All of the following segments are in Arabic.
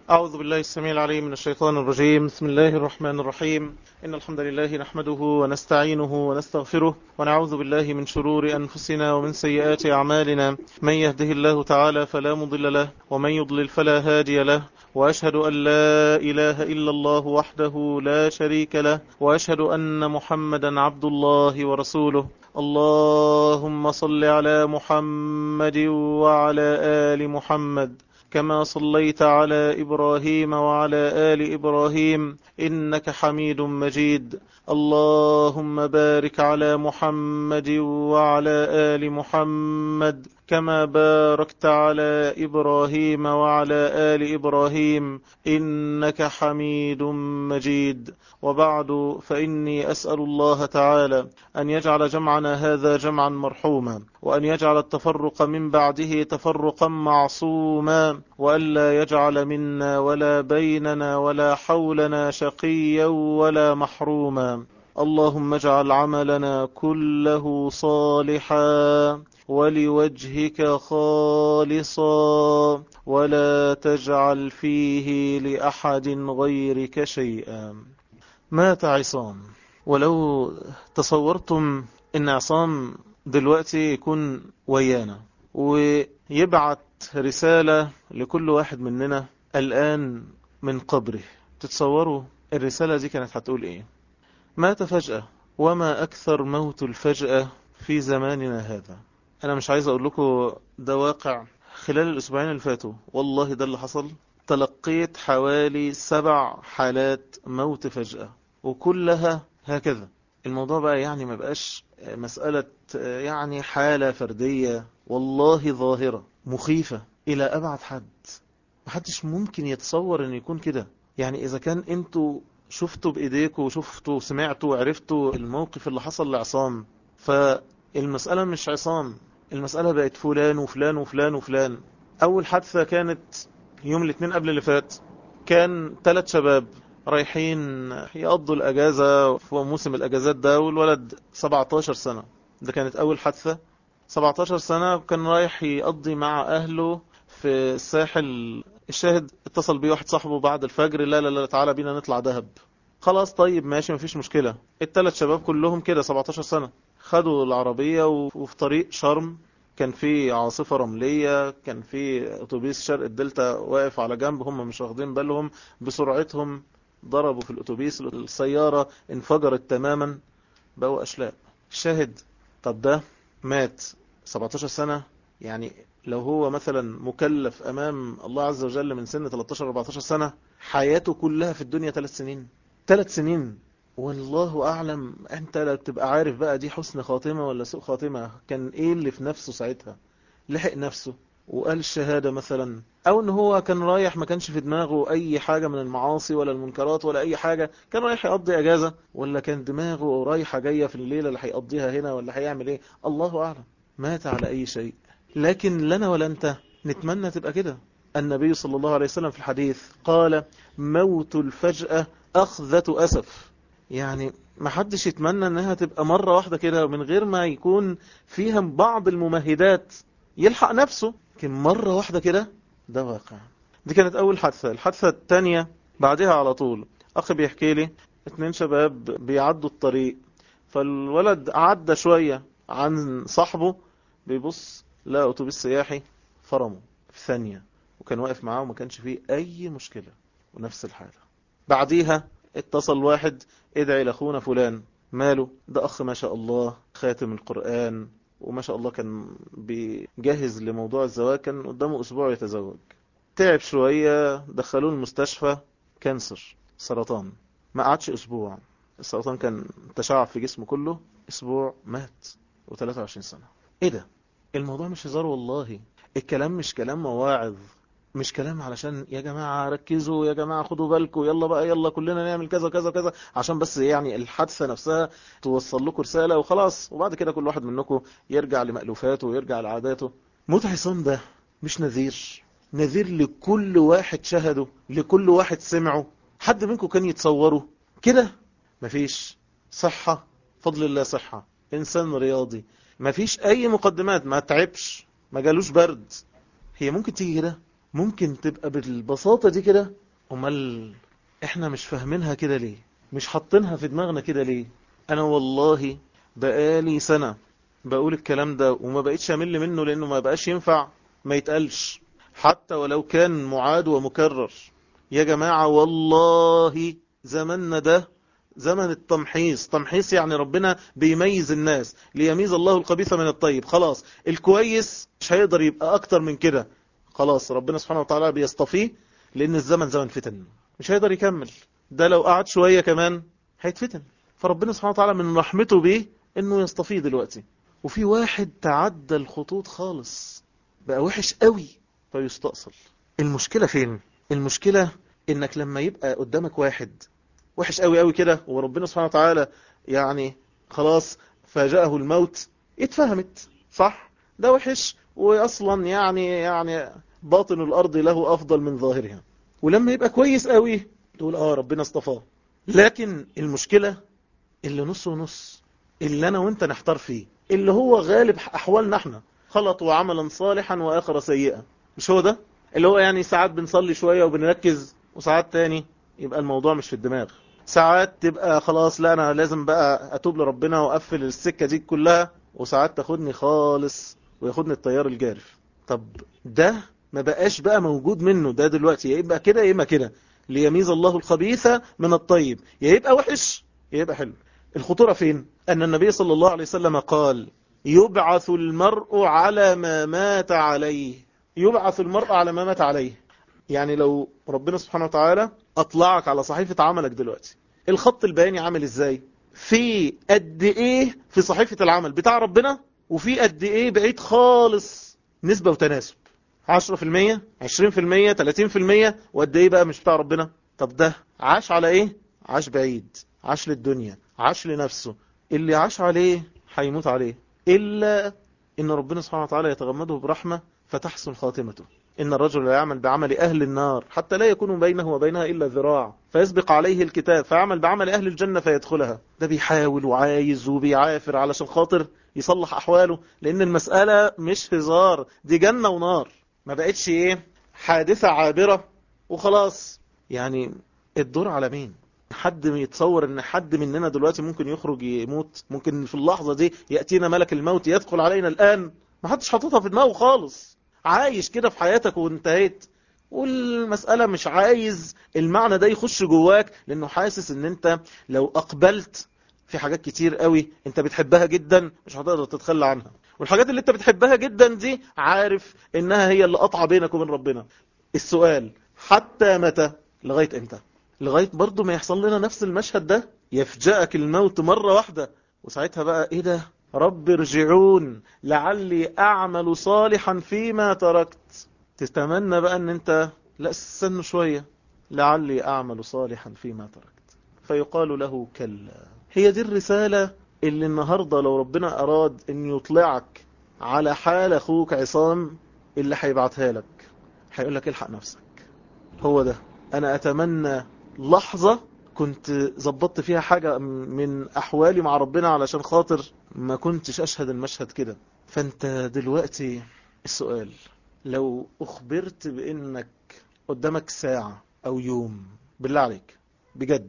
أعوذ بالله السميع العليم من الشيطان الرجيم. بسم الله الرحمن الرحيم. إن الحمد لله نحمده ونستعينه ونستغفره ونعوذ بالله من شرور أنفسنا ومن سيئات أعمالنا. من يهده الله تعالى فلا مضل له ومن يضلل فلا هادي له، وأشهد أن لا إله إلا الله وحده لا شريك له، وأشهد أن محمدا عبد الله ورسوله. اللهم صل على محمد وعلى آل محمد كما صليت على إبراهيم وعلى آل إبراهيم إنك حميد مجيد. اللهم بارك على محمد وعلى آل محمد كما باركت على إبراهيم وعلى آل إبراهيم إنك حميد مجيد. وبعد، فإني أسأل الله تعالى أن يجعل جمعنا هذا جمعا مرحوما، وأن يجعل التفرق من بعده تفرقا معصوما، وألا يجعل منا ولا بيننا ولا حولنا شقيا ولا محروما. اللهم اجعل عملنا كله صالحا ولوجهك خالصا، ولا تجعل فيه لأحد غيرك شيئا. مات عصام. ولو تصورتم ان عصام دلوقتي يكون ويانا ويبعت رسالة لكل واحد مننا الآن من قبره، تتصوروا الرسالة دي كانت هتقول ايه؟ مات فجأة، وما أكثر موت الفجأة في زماننا هذا. أنا مش عايز أقول لكم ده واقع. خلال الأسبوعين اللي فاتوا والله ده اللي حصل. تلقيت حوالي 7 حالات موت فجأة، وكلها هكذا. الموضوع بقى يعني ما بقاش مسألة يعني حالة فردية، والله ظاهرة مخيفة إلى أبعد حد. محدش ممكن يتصور أن يكون كده. يعني إذا كان أنتوا شفتوا بإيديكوا وشفتوا وسمعتوا وعرفتوا الموقف اللي حصل لعصام، فالمسألة مش عصام، المسألة بقت فلان وفلان وفلان وفلان. أول حادثة كانت يوم الاثنين قبل اللي فات. كان 3 شباب رايحين يقضوا الأجازة في موسم الأجازات ده، والولد 17 سنة. ده كانت أول حادثة. 17 سنة كان رايح يقضي مع أهله في الساحل. الشاهد اتصل بيه واحد صاحبه بعد الفجر، لا لا لا تعالى بينا نطلع دهب. خلاص طيب ماشي مفيش مشكلة. ال3 شباب كلهم كده 17 سنة خدوا العربية وفي طريق شرم كان في عاصفة رملية، كان في اتوبيس شرق الدلتا واقف على جنب، هم مش واخدين بالهم. بسرعتهم ضربوا في الاتوبيس، السيارة انفجرت تماما، بقوا أشلاء. الشاهد، طب ده مات 17 سنة. يعني لو هو مثلا مكلف أمام الله عز وجل من سن 13-14 سنة، حياته كلها في الدنيا 3 سنين. 3 سنين. والله أعلم أنت لا بتبقى عارف بقى دي حسن خاتمة ولا سوء خاتمة. كان إيه اللي في نفسه ساعتها؟ لحق نفسه وقال الشهادة مثلا، او ان هو كان رايح ما كانش في دماغه اي حاجة من المعاصي ولا المنكرات ولا اي حاجة، كان رايح يقضي اجازة، ولا كان دماغه رايحة جاية في الليلة اللي هيقضيها هنا ولا هيعمل ايه، الله اعلم. مات على اي شيء. لكن لنا ولا انت نتمنى تبقى كده. النبي صلى الله عليه وسلم في الحديث قال: موت الفجأة أخذة أسف. يعني ما حدش يتمنى انها تبقى مرة واحدة كده من غير ما يكون فيها بعض الممهدات يلحق نفسه. لكن مرة واحدة كده، ده واقع. دي كانت أول حادثة. الحادثة التانية بعدها على طول، أخ بيحكي لي 2 شباب بيعدوا الطريق، فالولد عدى شوية عن صاحبه، بيبص لا أتوبيس سياحي، فرمه في ثانية، وكان واقف معاه وما كانش فيه أي مشكلة. ونفس الحالة بعديها اتصل واحد: ادعي لأخونا فلان. ماله؟ ده أخ ما شاء الله خاتم القرآن، وما شاء الله كان بيجهز لموضوع الزواج، كان قدامه أسبوع يتزوج. تعب شوية، دخلوه المستشفى، كانسر، سرطان. ما قعدش أسبوع، السرطان كان تشعب في جسمه كله. أسبوع مات، و23 سنة. إيه ده؟ الموضوع مش هزار والله. الكلام مش كلام مواعظ، مش كلام علشان يا جماعة ركزوا، يا جماعة خدوا بالكم، يلا بقى يلا كلنا نعمل كذا كذا كذا، عشان بس يعني الحادثة نفسها توصل لكم رسالة وخلاص، وبعد كده كل واحد منكم يرجع لمألوفاته ويرجع لعاداته. موت عصام ده مش نذير؟ نذير لكل واحد شهده، لكل واحد سمعه. حد منكم كان يتصوره كده؟ مفيش. صحة، فضل الله صحة، إنسان رياضي، مفيش أي مقدمات، ما تعبش، ما جالوش برد. هي ممكن تيجي كده؟ ممكن تبقى بالبساطة دي كده. امال احنا مش فاهمينها كده ليه؟ مش حاطينها في دماغنا كده ليه؟ انا والله بقالي سنة بقول الكلام ده وما بقيتش امل منه، لانه ما بقاش ينفع ما يتقالش حتى ولو كان معاد ومكرر. يا جماعة والله زماننا ده زمن التمحيص. تمحيص يعني ربنا بيميز الناس، ليميز الله الخبيث من الطيب. خلاص الكويس مش هيقدر يبقى اكتر من كده. خلاص ربنا سبحانه وتعالى بيصطفيه، لان الزمن زمن فتن، مش هيقدر يكمل. ده لو قعد شوية كمان هيتفتن. فربنا سبحانه وتعالى من رحمته بيه انه يصطفيه دلوقتي. وفي واحد تعدى الخطوط خالص بقى وحش قوي فيستأصل. المشكلة فين؟ المشكلة انك لما يبقى قدامك واحد وحش قوي قوي كده، وربنا سبحانه وتعالى يعني خلاص فاجأه الموت، اتفهمت صح؟ ده وحش واصلا يعني باطن الارض له افضل من ظاهرها. ولما يبقى كويس قوي تقول ربنا اصطفاه. لكن المشكلة اللي نص ونص، اللي انا وانت نحتار فيه، اللي هو غالب احوالنا احنا، خلطوا عملا صالحا واخر سيئا. مش هو ده اللي هو يعني ساعات بنصلي شوية وبنركز، وساعات تاني يبقى الموضوع مش في الدماغ. ساعات تبقى خلاص لا انا لازم بقى اتوب لربنا واقفل السكة دي كلها، وساعات تاخدني خالص وياخدني التيار الجارف. طب ده ما بقاش بقى موجود منه ده دلوقتي، يا يبقى كده يا اما كده. ليميز الله الخبيث من الطيب، يا يبقى وحش يا يبقى حلو. الخطورة فين؟ أن النبي صلى الله عليه وسلم قال يبعث المرء على ما مات عليه. يبعث المرء على ما مات عليه. يعني لو ربنا سبحانه وتعالى أطلعك على صحيفة عملك دلوقتي، الخط البياني عامل إزاي؟ في قد إيه في صحيفة العمل بتاع ربنا، وفي قد إيه بعيد خالص، نسبة وتناسب 10%، 20%، 30%، وقد إيه بقى مش بتاع ربنا. طب ده عاش على إيه؟ عاش بعيد، عاش للدنيا، عاش لنفسه. اللي عاش عليه هيموت عليه، إلا إن ربنا سبحانه وتعالى يتغمده برحمة فتحسن خاتمته. إن الرجل لا يعمل بعمل أهل النار حتى لا يكون بينه وبينها إلا ذراع فيسبق عليه الكتاب فيعمل بعمل أهل الجنة فيدخلها. ده بيحاول وعايز وبيعافر علشان خاطر يصلح أحواله، لأن المسألة مش هزار، دي جنة ونار. ما بقتش حادثة عابرة وخلاص. يعني الدور على مين؟ حد يتصور ان حد مننا دلوقتي ممكن يخرج يموت؟ ممكن في اللحظة دي يأتينا ملك الموت يدخل علينا الآن؟ ما حدش حاططها في دماغه خالص. عايش كده في حياتك وانتهيت، والمسألة مش عايز المعنى ده يخش جواك، لانه حاسس ان انت لو اقبلت في حاجات كتير قوي انت بتحبها جدا مش هتقدر تتخلى عنها، والحاجات اللي انت بتحبها جدا دي عارف انها هي اللي قطع بينك وبين ربنا. السؤال حتى متى؟ لغاية امتى؟ لغاية برضو ما يحصل لنا نفس المشهد ده، يفجأك الموت مرة واحدة، وساعتها بقى ايه ده؟ رب ارجعون لعلي اعمل صالحا فيما تركت. تتمنى بقى ان انت لا استنى شوية، لعلي اعمل صالحا فيما تركت، فيقال له كلا. هي دي الرسالة اللي النهاردة لو ربنا اراد ان يطلعك على حال اخوك عصام، اللي هيبعتها لك هيقول لك الحق نفسك. هو ده. انا اتمنى لحظة كنت زبطت فيها حاجة من احوالي مع ربنا علشان خاطر ما كنتش اشهد المشهد كده. فانت دلوقتي السؤال، لو اخبرت بانك قدامك ساعة او يوم، بالله عليك بجد،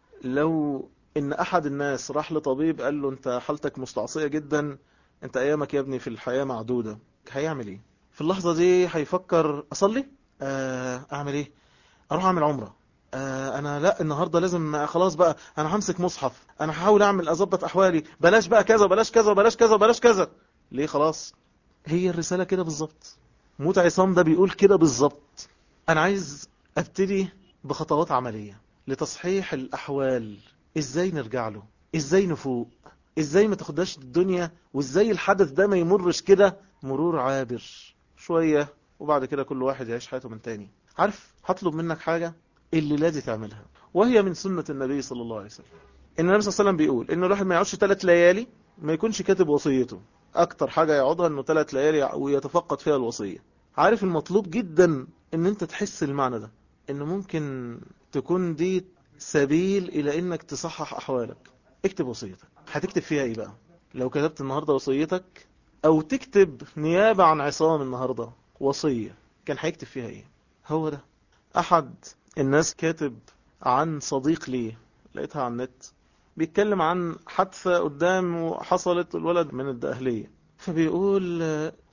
لو ان احد الناس راح لطبيب قال له انت حالتك مستعصية جدا، انت ايامك يا ابني في الحياة معدودة، هيعمل ايه في اللحظة دي؟ هيفكر اصلي، اعمل ايه، اروح اعمل عمرة، انا لا النهاردة لازم خلاص بقى انا همسك مصحف، انا هحاول اعمل اظبط احوالي، بلاش بقى كذا بلاش كذا بلاش كذا بلاش كذا. ليه؟ خلاص هي الرسالة كده بالظبط. موت عصام ده بيقول كده بالظبط. انا عايز ابتدي بخطوات عملية لتصحيح الاحوال. ازاي نرجع له؟ ازاي نفوق؟ ازاي ما تاخدهاش الدنيا؟ وازاي الحدث ده ما يمرش كده مرور عابر شوية وبعد كده كل واحد يعيش حياته من تاني؟ عارف هطلب منك حاجة اللي لازم تعملها، وهي من سنة النبي صلى الله عليه وسلم. ان النبي صلى الله عليه وسلم بيقول ان الواحد ما يقعدش 3 ليالي ما يكونش كاتب وصيته. اكتر حاجة يقعدها انه 3 ليالي ويتفقد فيها الوصية. عارف المطلوب جدا ان انت تحس المعنى ده، ان ممكن تكون دي سبيل الى انك تصحح احوالك. اكتب وصيتك. هتكتب فيها ايه بقى؟ لو كتبت النهاردة وصيتك، او تكتب نيابة عن عصام النهاردة وصية، كان هيكتب فيها ايه؟ هو ده. أحد الناس كاتب عن صديق لي، لقيتها على النت، بيتكلم عن حادثة قدام حصلت الولد من الدقهلية، فبيقول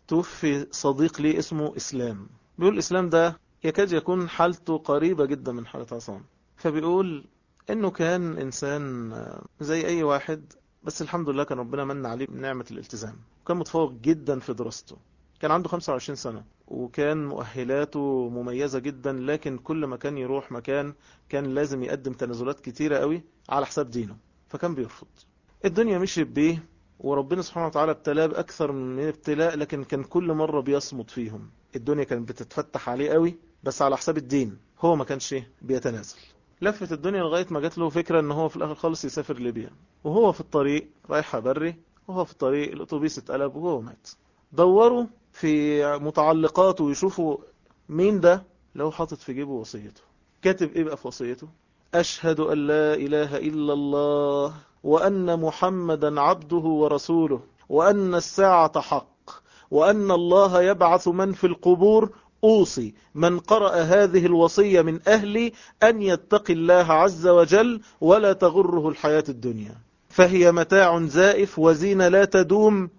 توفي صديق لي اسمه إسلام. بيقول إسلام ده يكاد يكون حالته قريبة جدا من حالة عصام. فبيقول إنه كان إنسان زي أي واحد، بس الحمد لله كان ربنا من عليه بنعمة الالتزام، وكان متفوق جدا في دراسته. كان عنده 25 سنة وكان مؤهلاته مميزة جدا، لكن كل ما كان يروح مكان كان لازم يقدم تنازلات كتيرة قوي على حساب دينه، فكان بيرفض. الدنيا مشيت بيه وربنا سبحانه وتعالى ابتلاه بأكثر من ابتلاء، لكن كان كل مرة بيصمد فيهم. الدنيا كانت بتتفتح عليه قوي بس على حساب الدين، هو ما كانش بيتنازل. لفت الدنيا لغاية ما جات له فكرة ان هو في الاخر خالص يسافر ليبيا، وهو في الطريق رايح بري، وهو في الطريق الاتوبيس اتقلب وهو مات. دوروا في متعلقاته ويشوفوا مين ده، لو حاطط في جيبه وصيته. كاتب ايه بقى في وصيته؟ أشهد أن لا إله إلا الله وأن محمدا عبده ورسوله وأن الساعة حق وأن الله يبعث من في القبور. أوصي من قرأ هذه الوصية من أهلي أن يتقي الله عز وجل ولا تغره الحياة الدنيا، فهي متاع زائف وزينة لا تدوم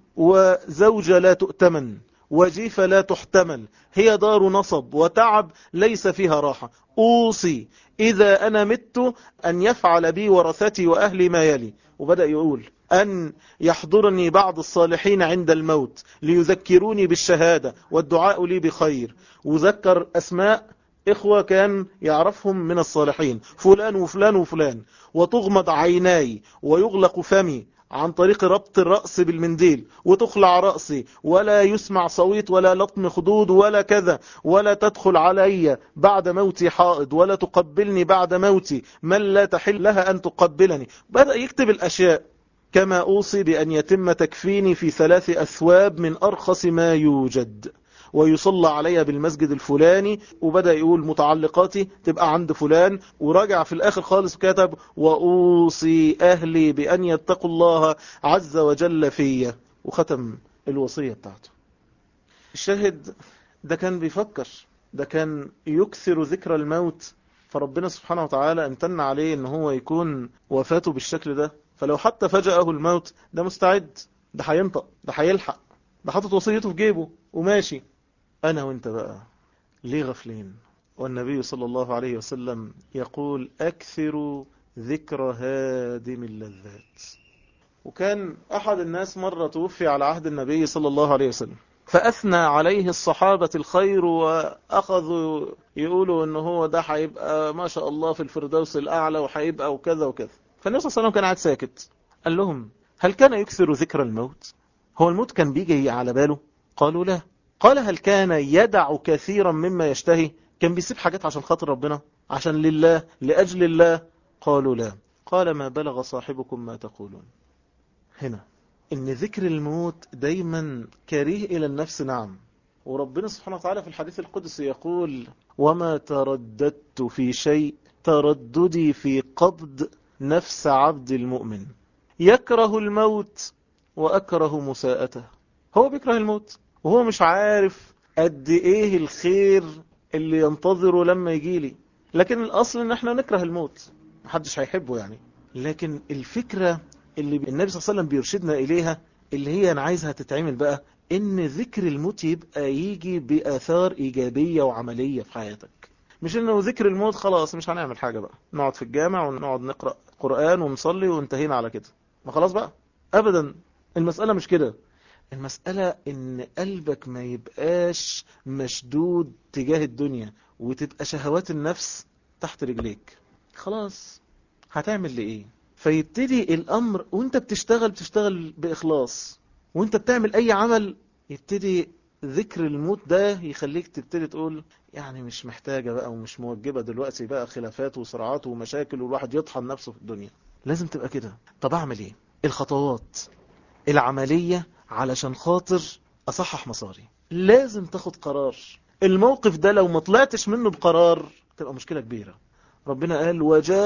وزوجة لا تؤتمن وجيفة لا تحتمل، هي دار نصب وتعب ليس فيها راحة. أوصي إذا أنا مت أن يفعل بي ورثتي وأهلي ما يلي. وبدأ يقول أن يحضرني بعض الصالحين عند الموت ليذكروني بالشهادة والدعاء لي بخير. وذكر أسماء إخوة كان يعرفهم من الصالحين، فلان وفلان وفلان. وتغمض عيناي ويغلق فمي عن طريق ربط الرأس بالمنديل، وتخلع رأسي ولا يسمع صويت ولا لطم خدود ولا كذا، ولا تدخل علي بعد موتي حائض ولا تقبلني بعد موتي من لا تحل لها أن تقبلني. بدأ يكتب الأشياء. كما أوصي بأن يتم تكفيني في 3 أثواب من أرخص ما يوجد، ويصلى عليها بالمسجد الفلاني. وبدأ يقول متعلقاتي تبقى عند فلان، وراجع في الآخر خالص كتب وأوصي أهلي بأن يتقوا الله عز وجل فيا، وختم الوصية بتاعته. الشاهد ده كان بيفكر، ده كان يكثر ذكر الموت، فربنا سبحانه وتعالى امتن عليه ان هو يكون وفاته بالشكل ده. فلو حتى فجأه الموت ده مستعد، ده هينطق، ده هيلحق، ده حاطط وصيته في جيبه وماشي. أنا وانت بقى ليه غفلين؟ والنبي صلى الله عليه وسلم يقول أكثر ذكر هادم اللذات. وكان أحد الناس مرة توفي على عهد النبي صلى الله عليه وسلم، فأثنى عليه الصحابة الخير وأخذوا يقولوا أنه هو ده هيبقى ما شاء الله في الفردوس الأعلى وهيبقى وكذا وكذا. فالنبي صلى الله عليه وسلم كان قاعد ساكت. قال لهم هل كان يكثر ذكر الموت؟ هو الموت كان بيجي على باله؟ قالوا لا. قال هل كان يدع كثيرا مما يشتهي؟ كان بيسيب حاجات عشان خاطر ربنا، عشان لله، لأجل الله؟ قالوا لا. قال ما بلغ صاحبكم ما تقولون. هنا إن ذكر الموت دايما كريه إلى النفس. نعم، وربنا سبحانه وتعالى في الحديث القدسي يقول وما ترددت في شيء ترددي في قبض نفس عبد المؤمن يكره الموت وأكره مساءته. هو بيكره الموت وهو مش عارف قد إيه الخير اللي ينتظره لما يجيلي، لكن الأصل إن احنا نكره الموت، محدش هيحبه يعني. لكن الفكرة اللي النبي صلى الله عليه وسلم بيرشدنا إليها، اللي هي أنا عايزها تتعمل بقى، إن ذكر الموت يبقى يجي بآثار إيجابية وعملية في حياتك. مش إنه ذكر الموت خلاص مش هنعمل حاجة بقى، نقعد في الجامع ونقعد نقرأ قرآن ونصلي وانتهينا على كده، ما خلاص بقى. أبدا، المسألة مش كده. المسألة إن قلبك ما يبقاش مشدود تجاه الدنيا، وتبقى شهوات النفس تحت رجليك. خلاص هتعمل لإيه؟ فيبتدي الأمر وانت بتشتغل بإخلاص، وانت بتعمل أي عمل يبتدي ذكر الموت ده يخليك تبتدي تقول يعني مش محتاجة بقى ومش موجبة دلوقتي بقى خلافات وصراعات ومشاكل والواحد يطحن نفسه في الدنيا. لازم تبقى كده. طب أعمل إيه؟ الخطوات العملية علشان خاطر أصحح مساري. لازم تاخد قرار. الموقف ده لو ما طلعتش منه بقرار تبقى مشكلة كبيرة. ربنا قال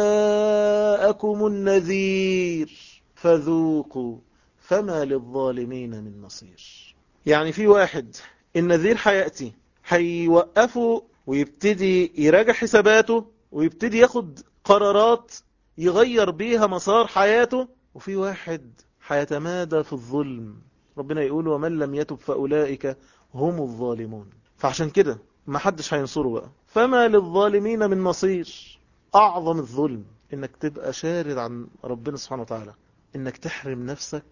وجاءكم النذير فذوقوا فما للظالمين من نصير. يعني في واحد النذير هيأتي هيوقفوا ويبتدي يراجع حساباته ويبتدي ياخد قرارات يغير بيها مسار حياته. وفي واحد هيتمادى في الظلم، ربنا يقول ومن لم يتب فأولئك هم الظالمون. فعشان كده ما حدش هينصره بقى، فما للظالمين من نصير. أعظم الظلم إنك تبقى شارد عن ربنا سبحانه وتعالى، إنك تحرم نفسك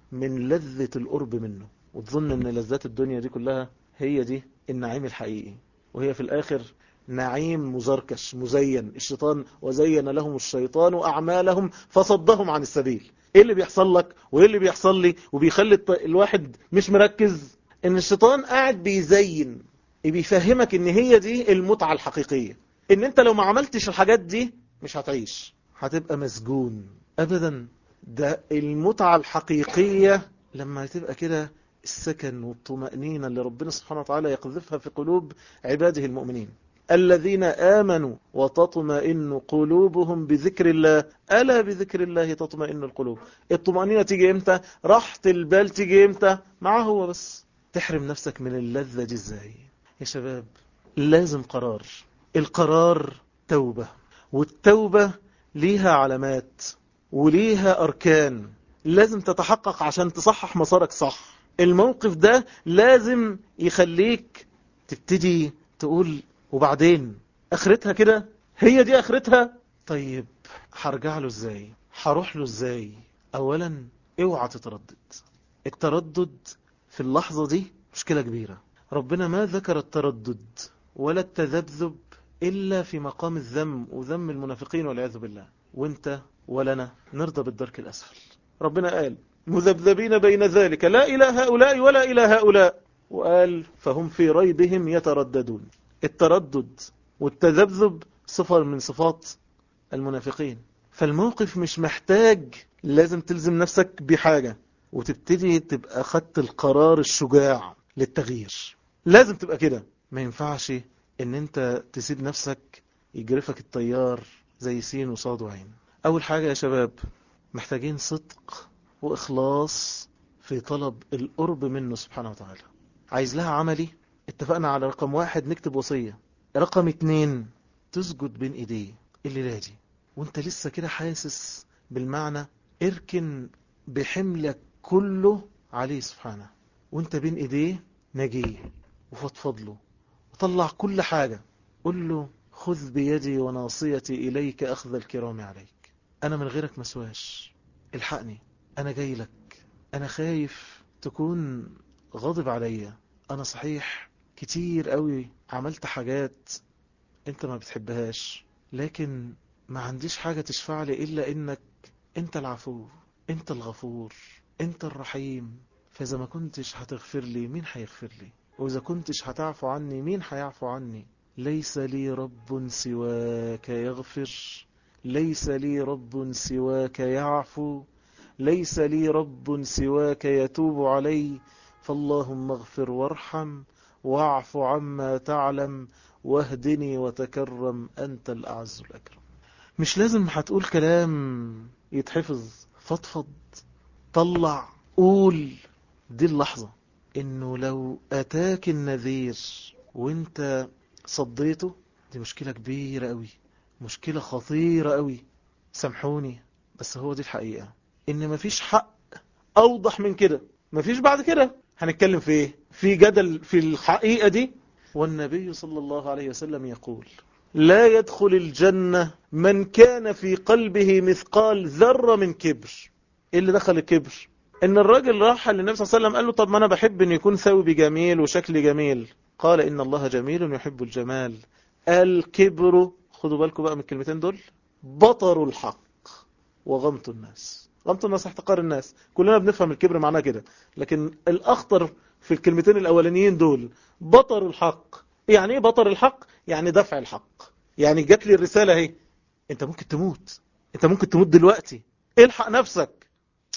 من لذة القرب منه، وتظن إن لذات الدنيا دي كلها هي دي النعيم الحقيقي، وهي في الآخر نعيم مزركش مزين. الشيطان وزين لهم الشيطان أعمالهم فصدهم عن السبيل. إيه اللي بيحصل لك وإيه اللي بيحصل لي وبيخلي الواحد مش مركز؟ إن الشيطان قاعد بيزين، بيفهمك إن هي دي المتعة الحقيقية، إن أنت لو ما عملتش الحاجات دي مش هتعيش، هتبقى مسجون. أبدا، ده المتعة الحقيقية لما تبقى كده السكن والطمأنينة اللي ربنا سبحانه وتعالى يقذفها في قلوب عباده المؤمنين. الذين آمنوا وتطمئن قلوبهم بذكر الله، ألا بذكر الله تطمئن القلوب. الطمأنينة تيجي امتى؟ راحة البال تيجي امتى؟ معه هو بس. تحرم نفسك من اللذة دي ازاي يا شباب؟ لازم قرار. القرار توبة، والتوبة ليها علامات وليها أركان لازم تتحقق عشان تصحح مسارك صح. الموقف ده لازم يخليك تبتدي تقول وبعدين اخرتها كده، هي دي اخرتها. طيب هرجع له ازاي؟ هروح له ازاي؟ اولا اوعى تتردد. التردد في اللحظة دي مشكلة كبيرة. ربنا ما ذكر التردد ولا التذبذب إلا في مقام الذم وذم المنافقين والعياذ بالله. وانت ولنا نرضى بالدرك الأسفل. ربنا قال مذبذبين بين ذلك لا إلى هؤلاء ولا إلى هؤلاء، وقال فهم في ريبهم يترددون. التردد والتذبذب صفة من صفات المنافقين. فالموقف مش محتاج لازم تلزم نفسك بحاجة وتبتدي تبقى خدت القرار الشجاع للتغيير. لازم تبقى كده. ما ينفعش ان انت تسيب نفسك يجرفك التيار زي سين وصاد وعين. اول حاجة يا شباب محتاجين صدق واخلاص في طلب القرب منه سبحانه وتعالى. عايز لها عملي؟ اتفقنا على رقم 1 نكتب وصية. رقم 2 تسجد بين ايديه الليلة دي وانت لسه كده حاسس بالمعنى. اركن بحملك كله عليه سبحانه وانت بين ايديه، نجيه وفضفض له وطلع كل حاجة. قل له خذ بيدي وناصيتي إليك أخذ الكرام عليك. أنا من غيرك مسواش، الحقني، أنا جاي لك، أنا خايف تكون غاضب عليا. أنا صحيح كتير قوي عملت حاجات أنت ما بتحبهاش، لكن ما عنديش حاجة تشفع لي إلا إنك أنت العفو، أنت الغفور، أنت الرحيم. فإذا ما كنتش هتغفر لي مين هيغفر لي؟ وإذا كنتش هتعفو عني مين هيعفو عني؟ ليس لي رب سواك يغفر، ليس لي رب سواك يعفو، ليس لي رب سواك يتوب علي. فاللهم اغفر وارحم واعف عما تعلم واهدني وتكرم أنت الأعز الأكرم. مش لازم هتقول كلام يتحفظ، فضفض، طلع، قول. دي اللحظة انه لو اتاك النذير وانت صديته، دي مشكلة كبيرة قوي، مشكلة خطيرة قوي. سامحوني بس هو دي الحقيقة، ان مفيش حق اوضح من كده. مفيش بعد كده هنتكلم في ايه؟ في جدل في الحقيقة دي. والنبي صلى الله عليه وسلم يقول لا يدخل الجنة من كان في قلبه مثقال ذرة من كبر. ايه اللي دخل الكبر؟ ان الراجل راح للنبي صلى الله عليه وسلم قال له طب ما انا بحب ان يكون ثوبي جميل وشكلي جميل. قال ان الله جميل يحب الجمال. الكبر، خدوا بالكم بقى من الكلمتين دول، بطر الحق وغمط الناس. غمط الناس احتقار الناس، كلنا بنفهم الكبر معناه كده، لكن الاخطر في الكلمتين الاولانيين دول بطر الحق. يعني ايه بطر الحق؟ يعني دفع الحق. يعني جات لي الرسالة اهي، انت ممكن تموت، انت ممكن تموت دلوقتي، الحق نفسك.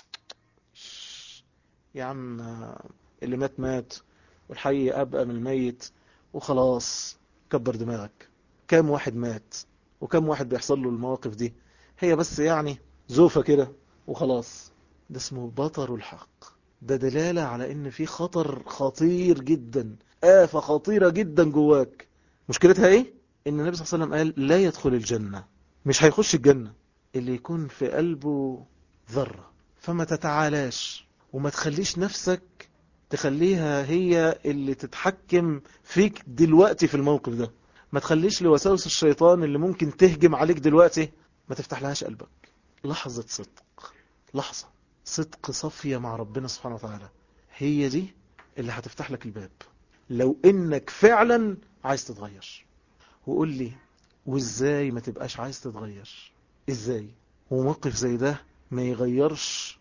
يا عم اللي مات مات والحي أبقى من الميت وخلاص، كبر دماغك. كام واحد مات وكام واحد بيحصل له المواقف دي؟ هي بس يعني زوفة كده وخلاص. ده اسمه بطر الحق. ده دلالة على ان في خطر خطير جدا، آفة خطيرة جدا جواك. مشكلتها ايه؟ ان النبي صلى الله عليه وسلم قال لا يدخل الجنة، مش هيخش الجنة اللي يكون في قلبه ذرة. فما تتعالاش وما تخليش نفسك تخليها هي اللي تتحكم فيك دلوقتي في الموقف ده. ما تخليش لوساوس الشيطان اللي ممكن تهجم عليك دلوقتي ما تفتح لهاش قلبك. لحظة صدق، لحظة صدق صافية مع ربنا سبحانه وتعالى، هي دي اللي هتفتح لك الباب. لو انك فعلا عايز تتغير. وقول لي، وازاي ما تبقاش عايز تتغير؟ ازاي وموقف زي ده ما يغيرش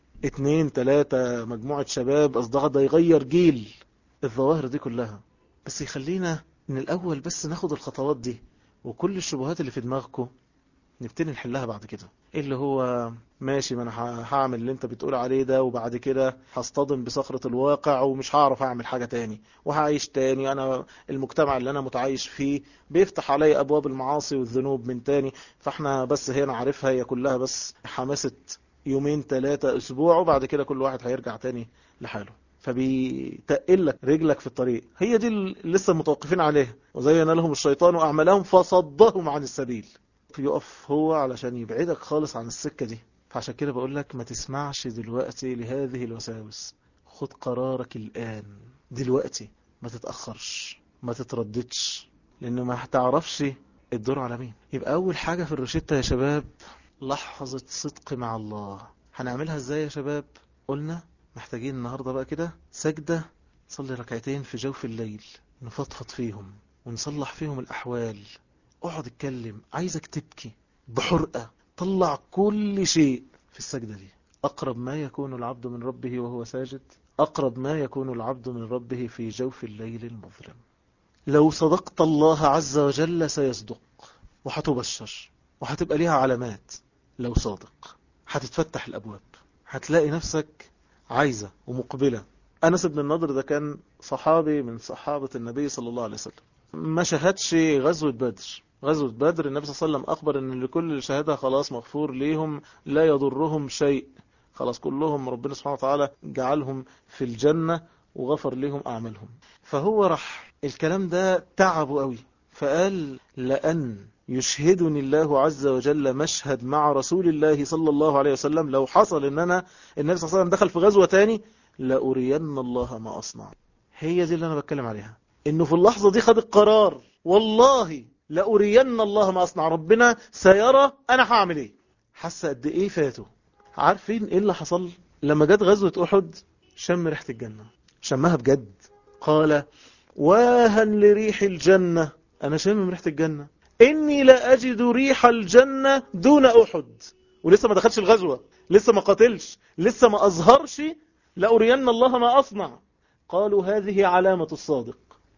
2 3 مجموعة شباب أصدقاء؟ ده يغير جيل. الظواهر دي كلها بس يخلينا من الأول بس ناخد الخطوات دي، وكل الشبهات اللي في دماغكم نبتدي نحلها بعد كده. إيه اللي هو ماشي، ما انا هعمل اللي انت بتقول عليه ده، وبعد كده هصطدم بصخرة الواقع ومش هعرف اعمل حاجة تاني وهعيش تاني. انا المجتمع اللي انا متعايش فيه بيفتح علي ابواب المعاصي والذنوب من تاني. فاحنا بس هنا عارفها هي كلها بس حماسة يومين 3 اسبوع، وبعد كده كل واحد هيرجع تاني لحاله. فبيتقل لك رجلك في الطريق. هي دي اللي لسه متوقفين عليها. وزين لهم الشيطان أعمالهم فصدهم عن السبيل. يقف هو علشان يبعدك خالص عن السكة دي. فعشان كده بقول لك ما تسمعش دلوقتي لهذه الوساوس. خد قرارك الآن دلوقتي، ما تتأخرش، ما تترددش، لأنه ما هتعرفش الدور على مين. يبقى أول حاجة في الروشتة يا شباب لحظة صدق مع الله. هنعملها ازاي يا شباب؟ قلنا محتاجين النهاردة بقى كده سجدة، نصلي ركعتين في جوف الليل، نفضفض فيهم ونصلح فيهم الأحوال. اقعد اتكلم، عايزك تبكي بحرقة، طلع كل شيء في السجدة دي. أقرب ما يكون العبد من ربه وهو ساجد، أقرب ما يكون العبد من ربه في جوف الليل المظلم. لو صدقت الله عز وجل سيصدق، وهتبشر، وهتبقى ليها علامات. لو صادق هتتفتح الأبواب، هتلاقي نفسك عايزة ومقبلة. أنس بن النضر ده كان صحابي من صحابة النبي صلى الله عليه وسلم، ما شهدش غزوة بدر. غزوة بدر النبي صلى الله عليه وسلم أخبر أن لكل اللي شهدها خلاص مغفور ليهم، لا يضرهم شيء، خلاص كلهم ربنا سبحانه وتعالى جعلهم في الجنة وغفر لهم أعمالهم. فهو راح الكلام ده تعبه قوي، فقال لأن يشهدني الله عز وجل مشهد مع رسول الله صلى الله عليه وسلم، لو حصل ان انا النبي صلى الله عليه وسلم دخل في غزوة تاني لأرين الله ما أصنع. هي دي اللي انا بتكلم عليها، انه في اللحظة دي خد القرار، والله لأرين الله ما أصنع، ربنا سيرى انا هعمل ايه. حس قد ايه فاته. عارفين ايه اللي حصل لما جت غزوة احد؟ شم ريحة الجنة، شمها بجد. قال واها لريح الجنة، انا شم ريحة الجنة، إني لا أجد ريح الجنة دون أحد. ولسه ما دخلش الغزوة، لسه ما قاتلش، لسه ما أظهرش لأرين الله ما أصنع. قالوا هذه علامة الصادق،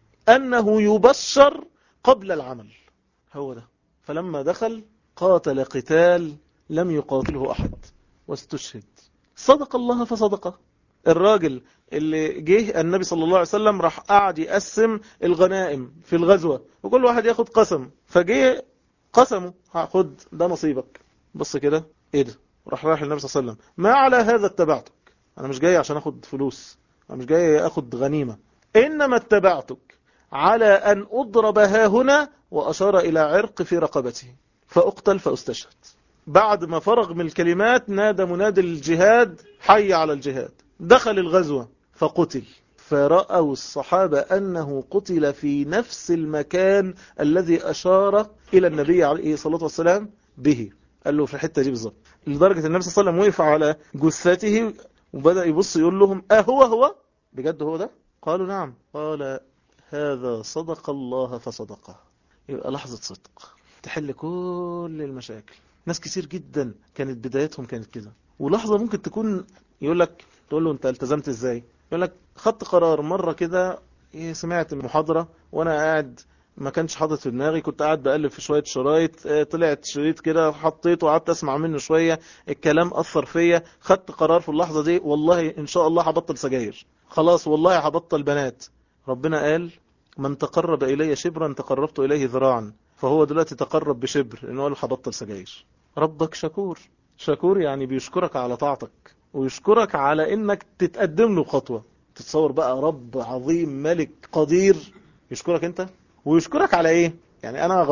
أنه يبشر قبل العمل. هو ده. فلما دخل قاتل قتال لم يقاتله أحد واستشهد. صدق الله فصدقه. الراجل اللي جه النبي صلى الله عليه وسلم راح قاعد يقسم الغنائم في الغزوة، وكل واحد ياخد قسم، فجه قسمه، هاخد ده نصيبك. بص كده، ايه ده؟ راح رايح للنبي صلى الله عليه وسلم، ما على هذا اتبعتك، انا مش جاي عشان اخد فلوس، انا مش جاي اخد غنيمة، انما اتبعتك على ان اضرب ها هنا، واشار الى عرق في رقبته فاقتل فاستشهد. بعد ما فرغ من الكلمات نادى منادي الجهاد حي على الجهاد. دخل الغزوة فقتل، فرأوا الصحابة أنه قتل في نفس المكان الذي أشار إلى النبي عليه الصلاة والسلام به. قال له في الحتة دي بالظبط، لدرجة النبي صلى الله عليه وسلم وقف على جثته وبدأ يبص يقول لهم هو بجد هو ده؟ قالوا نعم. قال هذا صدق الله فصدقه. يبقى لحظة صدق تحل كل المشاكل. ناس كتير جدا كانت بدايتهم كانت كده، ولحظة ممكن تكون يقول لك، تقول له انت التزمت ازاي؟ يقول لك خدت قرار مرة كده، سمعت المحاضرة وانا قاعد ما كانش حاطط في دماغي، كنت قاعد بقلب في شوية شرايط، طلعت شريط كده حطيته وقعدت اسمع منه شوية، الكلام اثر فيا، خدت قرار في اللحظة دي والله ان شاء الله هبطل سجاير، خلاص والله هبطل بنات. ربنا قال من تقرب الي شبرا تقربت اليه ذراعا، فهو دلوقتي تقرب بشبر انه قال هبطل سجاير. ربك شكور، شكور يعني بيشكرك على طاعتك ويشكرك على انك تتقدم له خطوة. تتصور بقى رب عظيم ملك قدير يشكرك انت؟ ويشكرك على ايه؟ يعني انا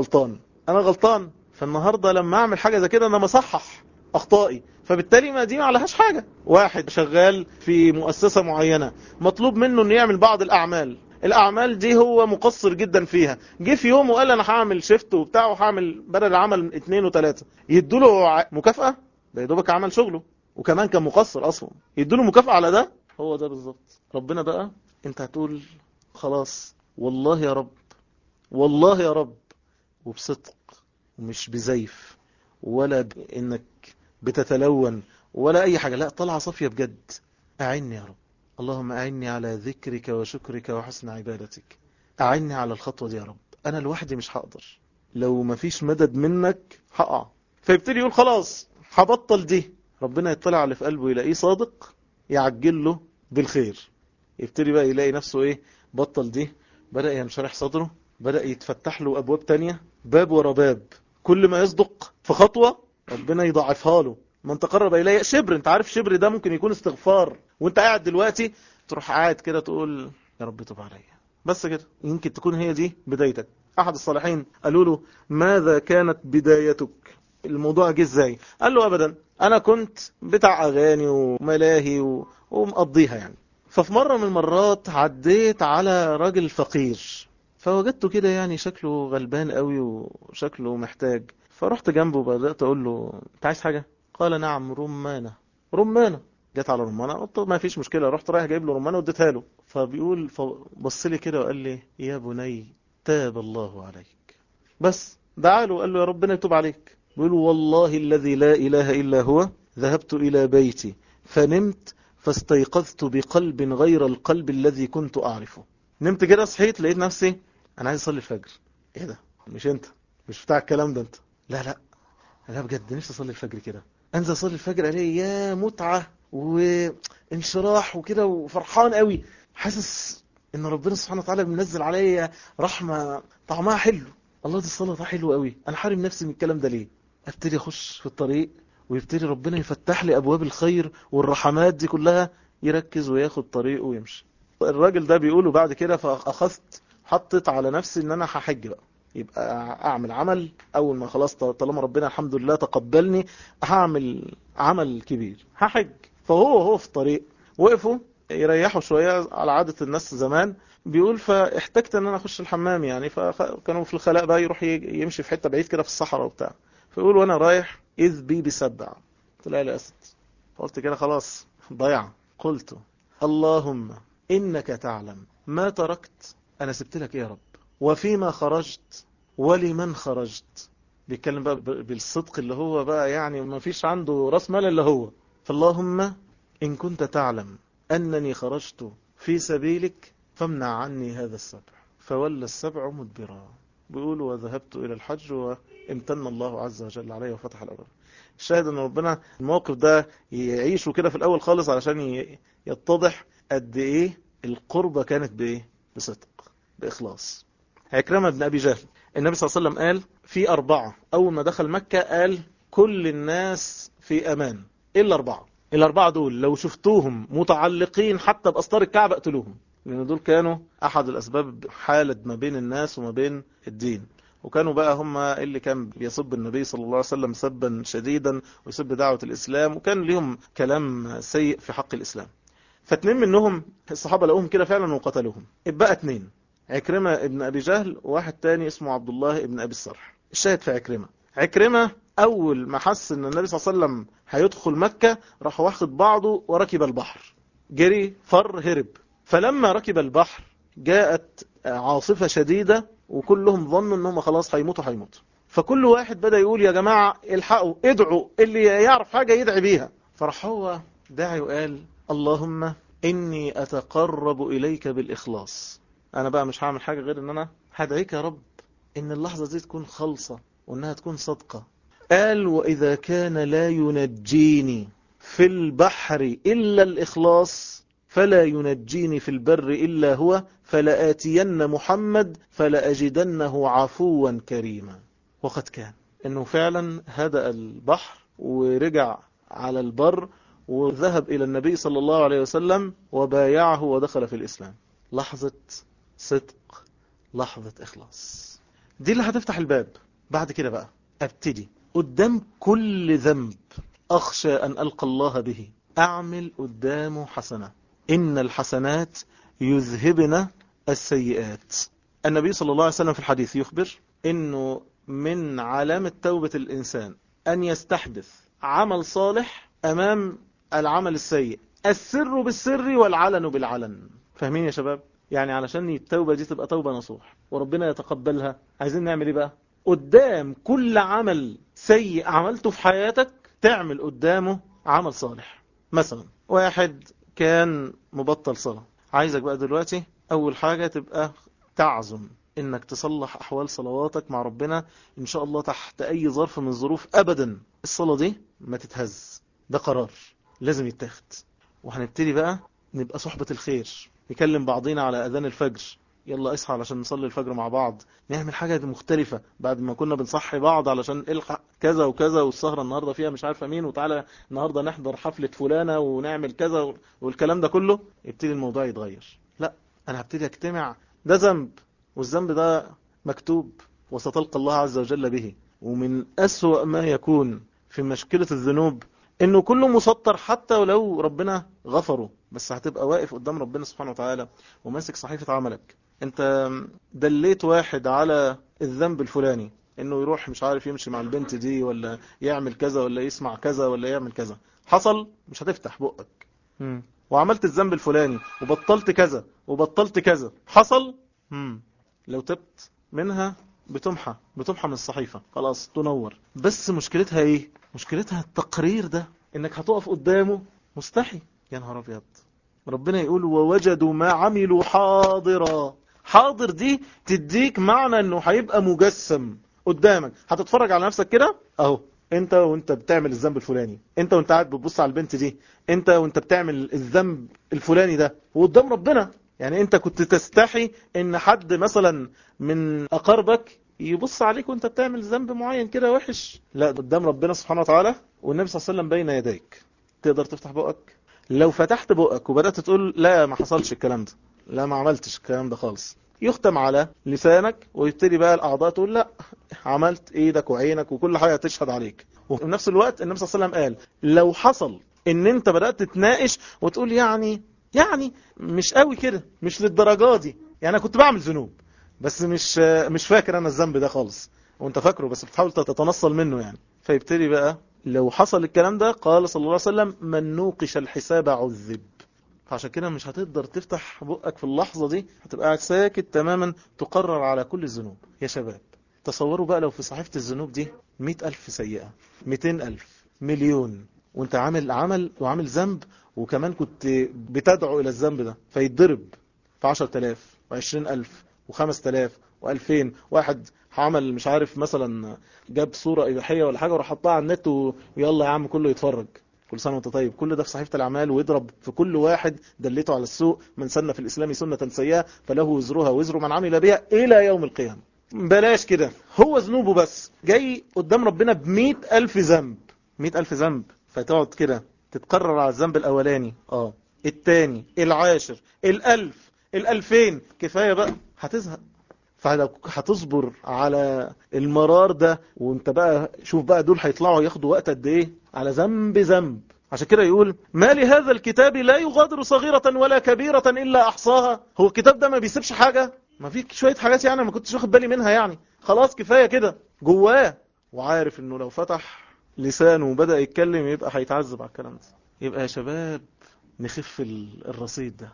غلطان فالنهاردة لما اعمل حاجة زي كده انا مصحح اخطائي، فبالتالي ما دي ما عليهاش حاجة. واحد شغال في مؤسسة معينة مطلوب منه انه يعمل بعض الاعمال دي هو مقصر جدا فيها، جه في يوم وقال انا هعمل شيفت وبتاع وهعمل بدل العمل 2 و3، يدوله مكافأة؟ ده يدوبك عمل شغله وكمان كان مقصر اصلا، يدوله مكافأة على ده؟ هو ده بالظبط ربنا بقى. انت هتقول خلاص والله يا رب، والله يا رب، وبصدق ومش بزيف ولا بانك بتتلون ولا اي حاجة، لا طلعة صافية بجد. اعني يا رب، اللهم اعني على ذكرك وشكرك وحسن عبادتك، اعني على الخطوة دي يا رب، انا لوحدي مش هقدر، لو مفيش مدد منك هقع. فيبتدي يقول خلاص هبطل دي، ربنا يطلع على اللي في قلبه يلاقيه صادق، يعجل له بالخير، يبتدي بقى يلاقي نفسه ايه، بطل دي، بدأ ينشرح صدره، بدأ يتفتح له أبواب تانية، باب ورا باب، كل ما يصدق في خطوة ربنا يضاعفها له. من تقرب إليه شبر، انت عارف شبر ده ممكن يكون استغفار، وانت قاعد دلوقتي تروح قاعد كده تقول يا رب توب عليا، بس كده يمكن تكون هي دي بدايتك. أحد الصالحين قالوا له ماذا كانت بدايتك، الموضوع جه ازاي؟ قال له أبدا، أنا كنت بتاع أغاني وملاهي ومقضيها يعني. ففي مرة من المرات عديت على راجل فقير، فوجدته كده يعني شكله غلبان قوي وشكله محتاج، فرحت جنبه وبدأت أقول له انت عايز حاجة؟ قال نعم، رمانة. رمانة. جت على رمانة، قلت ما فيش مشكلة، رحت رايح جايب له رمانة واديتها له. فبيقول فبص لي كده وقال لي يا بني تاب الله عليك. بس دعا له وقال له يا ربنا يتوب عليك. بيقول والله الذي لا إله إلا هو ذهبت إلى بيتي فنمت فاستيقظت بقلب غير القلب الذي كنت أعرفه. نمت كده صحيت لقيت نفسي أنا عايز أصلي الفجر. إيه ده؟ مش أنت، مش بتاع الكلام ده أنت. لا لا، أنا بجد نفسي أصلي الفجر كده، أنزل أصلي الفجر ألاقي يا متعة وانشراح وكده وفرحان قوي، حاسس إن ربنا سبحانه وتعالى منزل عليا رحمة طعمها حلو. الله دي الصلاة ده حلو قوي، أنا حارم نفسي من الكلام ده ليه؟ ابتدي أخش في الطريق ويبتدي ربنا يفتح لي أبواب الخير والرحمات دي كلها، يركز وياخد طريقه ويمشي. الراجل ده بيقوله بعد كده فأخذت حطت على نفسي إن أنا هحج بقى، يبقى أعمل عمل أول ما خلاص طالما ربنا الحمد لله تقبلني، هعمل عمل كبير هحج. فهو في الطريق وقفوا يريحوا شوية على عادة الناس زمان، بيقول فاحتجت ان انا اخش الحمام يعني، فكانوا في الخلاء بقى يروح يمشي في حتة بعيد كده في الصحراء وبتاع، فيقول وانا رايح اذ بي بسبع، طلع لي اسد. فقلت كده خلاص ضيع، قلت اللهم انك تعلم ما تركت، انا سبت لك ايه يا رب، وفيما خرجت ولمن خرجت. بيتكلم بقى بالصدق اللي هو بقى يعني ما فيش عنده راس مال الا هو. فاللهم إن كنت تعلم أنني خرجت في سبيلك فامنع عني هذا السبع. فولى السبع مدبرا. بيقول وذهبت إلى الحج وامتن الله عز وجل عليه وفتح الأبواب. الشاهد أن ربنا الموقف ده يعيشه كده في الأول خالص علشان يتضح قد إيه القربة كانت بإيه؟ بصدق، بإخلاص. عكرمة بن أبي جهل، النبي صلى الله عليه وسلم قال في 4 أول ما دخل مكة قال كل الناس في أمان إلا 4. ال4 دول لو شفتوهم متعلقين حتى بأسطار الكعبة اقتلوهم، لأن دول كانوا أحد الأسباب حالة ما بين الناس وما بين الدين، وكانوا بقى هم اللي كان بيسب النبي صلى الله عليه وسلم سبا شديدا ويسب دعوة الإسلام، وكان لهم كلام سيء في حق الإسلام. فاتنين منهم الصحابة لقوهم كده فعلا وقتلوهم. اتبقى 2، عكرمة ابن أبي جهل وواحد تاني اسمه عبد الله ابن أبي الصرح. الشاهد في عكرمة أول ما حس أن النبي صلى الله عليه وسلم هيدخل مكة راح واخد بعضه وركب البحر، جري فر هرب. فلما ركب البحر جاءت عاصفة شديدة وكلهم ظنوا أنهم خلاص هيموتوا. فكل واحد بدأ يقول يا جماعة الحقوا ادعوا، اللي يعرف حاجة يدعي بيها. فراح هو داعي وقال اللهم إني أتقرب إليك بالإخلاص، أنا بقى مش هعمل حاجة غير أن أنا هدعيك يا رب إن اللحظة دي تكون خالصة وأنها تكون صدقة. قال وإذا كان لا ينجيني في البحر إلا الإخلاص فلا ينجيني في البر إلا هو، فلآتين محمد فلأجدنه عفوا كريما. وقد كان إنه فعلا هدأ البحر ورجع على البر وذهب إلى النبي صلى الله عليه وسلم وبايعه ودخل في الإسلام. لحظة صدق، لحظة إخلاص دي اللي هتفتح الباب. بعد كده بقى ابتدي قدام كل ذنب أخشى أن ألقى الله به أعمل قدامه حسنة. إن الحسنات يذهبن السيئات. النبي صلى الله عليه وسلم في الحديث يخبر إنه من علامة توبة الإنسان أن يستحدث عمل صالح أمام العمل السيء، السر بالسر والعلن بالعلن. فاهمين يا شباب؟ يعني علشان التوبة دي تبقى توبة نصوح وربنا يتقبلها، عايزين نعمل ايه بقى؟ قدام كل عمل سيء عملته في حياتك تعمل قدامه عمل صالح. مثلا واحد كان مبطل صلاة، عايزك بقى دلوقتي أول حاجة تبقى تعزم إنك تصلح أحوال صلواتك مع ربنا إن شاء الله تحت أي ظرف من الظروف. أبدا الصلاة دي ما تتهز، ده قرار لازم يتاخد. وهنبتدي بقى نبقى صحبة الخير، نكلم بعضينا على أذان الفجر، يلا اصحى علشان نصلي الفجر مع بعض، نعمل حاجة مختلفة بعد ما كنا بنصحي بعض علشان الحق كذا وكذا والسهرة النهاردة فيها مش عارفة مين، وتعالى النهاردة نحضر حفلة فلانة ونعمل كذا والكلام ده كله. يبتدي الموضوع يتغير. لا، أنا هبتدي أجتمع. ده ذنب، والذنب ده مكتوب وستلقى الله عز وجل به. ومن أسوأ ما يكون في مشكلة الذنوب إنه كله مسطر، حتى ولو ربنا غفره، بس هتبقى واقف قدام ربنا سبحانه وتعالى وماسك صحيفة عملك. انت دليت واحد على الذنب الفلاني، انه يروح مش عارف يمشي مع البنت دي ولا يعمل كذا ولا يسمع كذا ولا يعمل كذا، حصل مش هتفتح بقك. وعملت الذنب الفلاني وبطلت كذا وبطلت كذا، حصل. لو تبت منها بتمحى من الصحيفة، خلاص تنور. بس مشكلتها ايه؟ مشكلتها التقرير ده، انك هتقف قدامه مستحي. يا نهار ابيض، ربنا يقول ووجدوا ما عملوا حاضرا. حاضر دي تديك معنى انه هيبقى مجسم قدامك، هتتفرج على نفسك كده اهو، انت وانت بتعمل الذنب الفلاني، انت وانت قاعد بتبص على البنت دي، انت وانت بتعمل الذنب الفلاني ده وقدام ربنا. يعني انت كنت تستحي ان حد مثلا من اقاربك يبص عليك وانت بتعمل ذنب معين كده وحش؟ لا، قدام ربنا سبحانه وتعالى والنبي صلى الله عليه وسلم بين يديك. تقدر تفتح بقك؟ لو فتحت بقك وبدأت تقول لا ما حصلش الكلام ده، لا ما عملتش الكلام ده خالص، يختم على لسانك ويبتدي بقى الأعضاء تقول لا عملت، ايدك وعينك وكل حاجة تشهد عليك. وفي نفس الوقت النبي صلى الله عليه وسلم قال لو حصل ان انت بدأت تتناقش وتقول يعني مش قوي كده، مش للدرجة دي، يعني انا كنت بعمل ذنوب بس مش فاكر انا الذنب ده خالص، وانت فاكره بس بتحاول تتنصل منه يعني. فيبتدي بقى لو حصل الكلام ده، قال صلى الله عليه وسلم من نوقش الحساب عذب. فعشان كده مش هتقدر تفتح بقك في اللحظة دي، هتبقى قاعد ساكت تماما تقرر على كل الذنوب. يا شباب تصوروا بقى لو في صحيفة الذنوب دي 100,000 سيئة، 200,000، مليون، وانت عامل وعامل ذنب، وكمان كنت بتدعو إلى الذنب ده، فيتضرب في 10,000 و20,000 و5,000 و2,000. واحد عمل مش عارف مثلا جاب صورة إباحية ولا حاجة وراح حطها على النت ويلا يا عم كله يتفرج، كل سنة وانت طيب. كل ده في صحيفة الأعمال، ويضرب في كل واحد دلته على السوء. من سن في الإسلام سنة سيئة فله وزرها وزر من عمل بها إلى يوم القيامة. بلاش كده، هو ذنوبه بس جاي قدام ربنا ب100,000 ذنب، 100,000 ذنب. فتقعد كده تتقرر على الذنب الأولاني، التاني، العاشر، 1,000، 2,000، كفاية بقى، هتزهق. فلو هتصبر على المرار ده، وانت بقى شوف بقى دول هيطلعوا ياخدوا وقت قد ايه على ذنب ذنب. عشان كده يقول ما لهذا الكتاب لا يغادر صغيرة ولا كبيرة إلا أحصاها. هو الكتاب ده ما بيسيبش حاجة؟ ما في شوية حاجات يعني ما كنتش واخد بالي منها، يعني خلاص كفاية كده جواه. وعارف انه لو فتح لسانه وبدأ يتكلم يبقى هيتعذب على الكلام ده. يبقى يا شباب نخف الرصيد ده،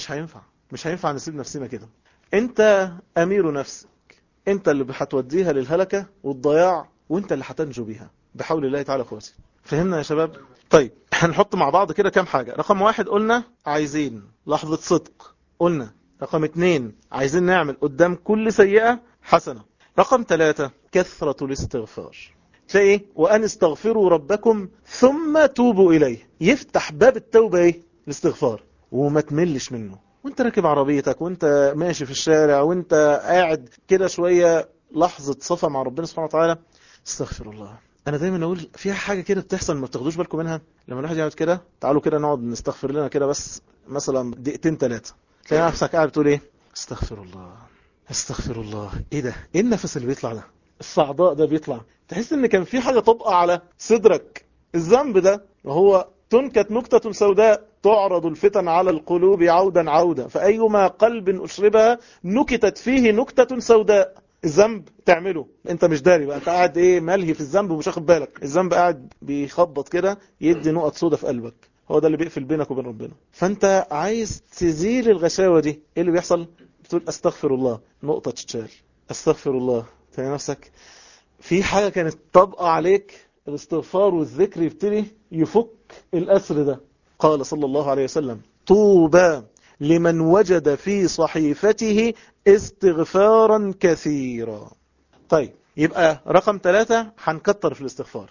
مش هينفع نسيب نفسنا كده. انت امير نفسك، انت اللي هتوديها للهلكة والضياع، وانت اللي هتنجو بيها بحول الله تعالى قوتي. فهمنا يا شباب؟ طيب هنحط مع بعض كده كام حاجة. رقم 1 قلنا عايزين لحظة صدق، قلنا رقم 2 عايزين نعمل قدام كل سيئة حسنة. رقم 3 كثرة الاستغفار. تلاقي وأن استغفروا ربكم ثم توبوا إليه. يفتح باب التوبة الاستغفار، وما تملش منه وانت راكب عربيتك وانت ماشي في الشارع وانت قاعد كده شوية لحظة صفا مع ربنا سبحانه وتعالى. استغفر الله. انا دايما اقول فيها حاجة كده بتحصل ما بتاخدوش بالكم منها. لما الواحد يقعد كده، تعالوا كده نقعد نستغفر لنا كده بس مثلا 2-3 دقايق، تلاقي نفسك قاعد بتقول ايه؟ استغفر الله. استغفر الله. ايه ده؟ ايه النفس اللي بيطلع ده؟ الصعداء ده بيطلع، تحس ان كان في حاجة طبقة على صدرك. الذنب ده وهو تنكت نكتة سوداء تعرض الفتن على القلوب عودا عودا، فأيما قلب أشربها نكتت فيه نكتة سوداء. الذنب تعمله انت مش داري بقى، انت قاعد ايه ملهي في الذنب ومش واخد بالك. الذنب قاعد بيخبط كده، يدي نقط سودة في قلبك، هو ده اللي بيقفل بينك وبين ربنا. فانت عايز تزيل الغشاوة دي، ايه اللي بيحصل؟ بتقول استغفر الله، نقطة تتشال. استغفر الله، تلاقي نفسك في حاجة كانت طبقة عليك، الاستغفار والذكر يبتدي يفك الأسر ده. قال صلى الله عليه وسلم طوبى لمن وجد في صحيفته استغفارا كثيرا. طيب يبقى رقم 3 هنكتر في الاستغفار.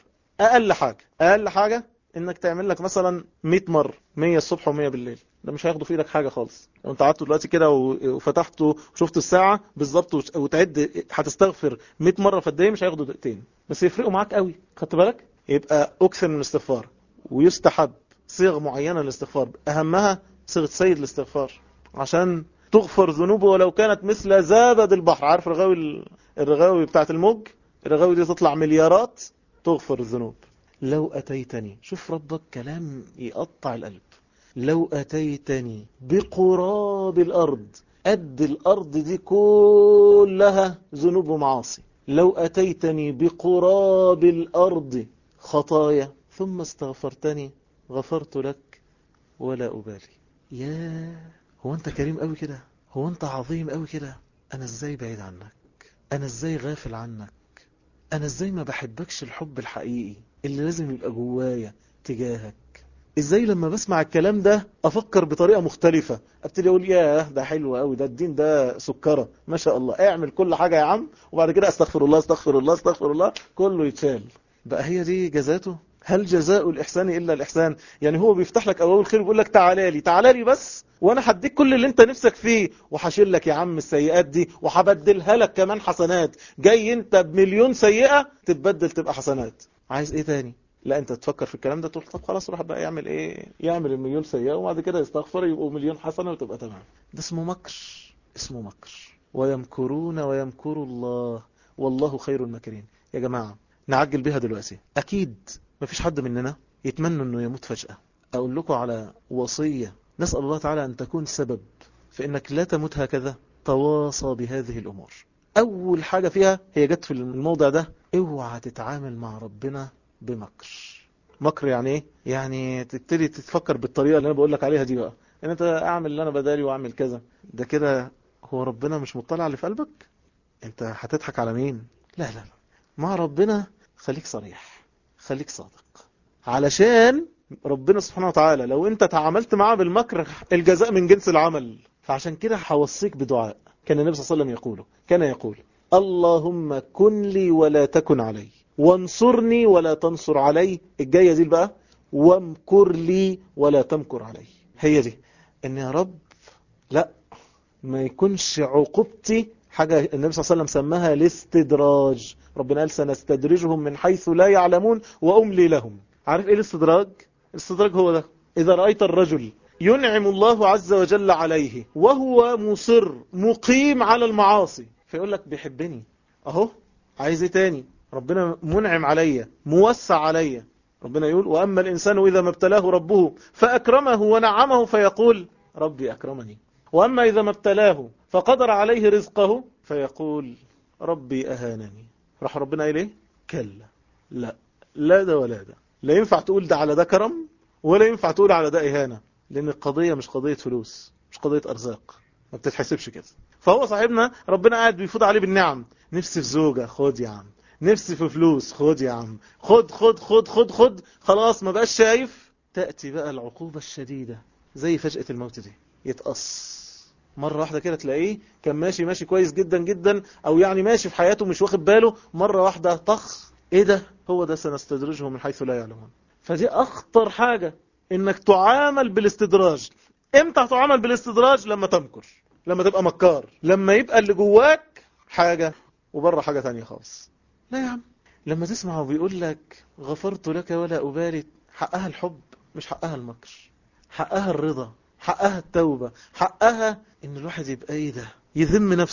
أقل حاجة انك تعمل لك مثلا 100 مرة، 100 الصبح و100 بالليل. ده مش هياخدوا في ايدك حاجة خالص. لو انت قعدت دلوقتي كده وفتحته وشفت الساعة بالظبط وتعد هتستغفر 100 مرة في قد ايه، مش هياخدوا دقيقتين بس يفرقوا معاك قوي. خدت بالك؟ يبقى اكثر من الاستغفار. ويستحب صيغ معينة للاستغفار، اهمها صيغة سيد الاستغفار، عشان تغفر ذنوبه ولو كانت مثل زبد البحر. عارف الرغاوي بتاعت الموج؟ الرغاوي دي تطلع مليارات، تغفر الذنوب. لو أتيتني، شوف ربك كلام يقطع القلب، لو أتيتني بقراب الأرض، قد الأرض دي كلها ذنوب ومعاصي، لو أتيتني بقراب الأرض خطايا ثم استغفرتني غفرت لك ولا أبالي. يا هو أنت كريم قوي كده؟ هو أنت عظيم قوي كده؟ أنا إزاي بعيد عنك؟ أنا إزاي غافل عنك؟ أنا إزاي ما بحبكش الحب الحقيقي اللي لازم يبقى جوايا تجاهك؟ إزاي لما بسمع الكلام ده أفكر بطريقة مختلفة، أبتدي أقول ياه ده حلو قوي، ده الدين ده سكرة ما شاء الله، اعمل كل حاجة يا عم، وبعد كده استغفر الله استغفر الله استغفر الله، كله يتشال. بقى هي دي جزاته؟ هل جزاء الإحسان إلا الإحسان؟ يعني هو بيفتح لك أبواب الخير ويقول لك تعالى لي تعالى لي بس، وانا هديك كل اللي انت نفسك فيه، وهشيل لك يا عم السيئات دي وهبدلها لك كمان حسنات. جاي انت بمليون سيئة تتبدل تبقى حسنات، عايز ايه تاني؟ لا انت تفكر في الكلام ده تقول طب خلاص روح بقى يعمل ايه، يعمل المليون سيئة وبعد كده يستغفر يبقوا مليون حسنة وتبقى تمام. ده اسمه مكر، اسمه مكر. ويمكرون ويمكر الله والله خير الماكرين. يا جماعة نعجل بها دلوقتي. اكيد مفيش حد مننا يتمنى انه يموت فجأة. اقول لكم على وصية نسأل الله تعالى أن تكون سبب في أنك لا تموت هكذا. تواصى بهذه الأمور. أول حاجة فيها هي جت في الموضع ده، اوعى تتعامل مع ربنا بمكر. مكر يعني ايه؟ يعني تبتدي تتفكر بالطريقة اللي أنا بقول لك عليها دي بقى، ان انت اعمل اللي انا بدالي واعمل كذا. ده كده هو ربنا مش مطلع اللي في قلبك؟ انت هتضحك على مين؟ لا لا لا، مع ربنا خليك صريح، خليك صادق، علشان ربنا سبحانه وتعالى لو انت تعاملت معاه بالمكر الجزاء من جنس العمل. فعشان كده هوصيك بدعاء كان النبي صلى الله عليه وسلم يقوله، كان يقول اللهم كن لي ولا تكن علي، وانصرني ولا تنصر علي. الجاية دي بقى وامكر لي ولا تمكر علي. هي دي ان يا رب لا ما يكونش عقوبتي حاجة النبي صلى الله عليه وسلم سماها الاستدراج. ربنا قال سنستدرجهم من حيث لا يعلمون وأملي لهم. عارف ايه الاستدراج؟ الاستدراج هو ده، إذا رأيت الرجل ينعم الله عز وجل عليه وهو مصر مقيم على المعاصي، فيقول لك بيحبني اهو، عايز ايه تاني؟ ربنا منعم عليا موسع عليا. ربنا يقول وأما الإنسان إذا ما ابتلاه ربه فأكرمه ونعمه فيقول ربي أكرمني، وأما إذا ما ابتلاه فقدر عليه رزقه فيقول ربي أهانني. راح ربنا إليه كلا، لا لا ده ولا ده، لا ينفع تقول ده على ده كرم ولا ينفع تقول على ده إهانة، لأن القضية مش قضية فلوس، مش قضية أرزاق، ما بتتحسبش كده. فهو صاحبنا ربنا قاعد بيفوض عليه بالنعم، نفسي في زوجة خد يا عم، نفسي في فلوس خد يا عم، خد خد خد خد خد، خلاص ما بقاش شايف. تأتي بقى العقوبة الشديدة زي فجأة الموت دي، يتقص مرة واحدة كده، تلاقيه كان ماشي ماشي كويس جدا جدا، او يعني ماشي في حياته مش واخد باله، مرة واحدة طخ، ايه ده؟ هو ده سنستدرجهم من حيث لا يعلمون. فدي اخطر حاجة، انك تعامل بالاستدراج. امتى هتعامل بالاستدراج؟ لما تمكر، لما تبقى مكار، لما يبقى اللي جواك حاجة وبره حاجة تانية خالص. لا يا عم، لما تسمع بيقول لك غفرت لك ولا أبالي، حقها الحب مش حقها المكر، حقها الرضا، حقها التوبة، حقها ان الواحد يبقى ايه ده، يذم نفسه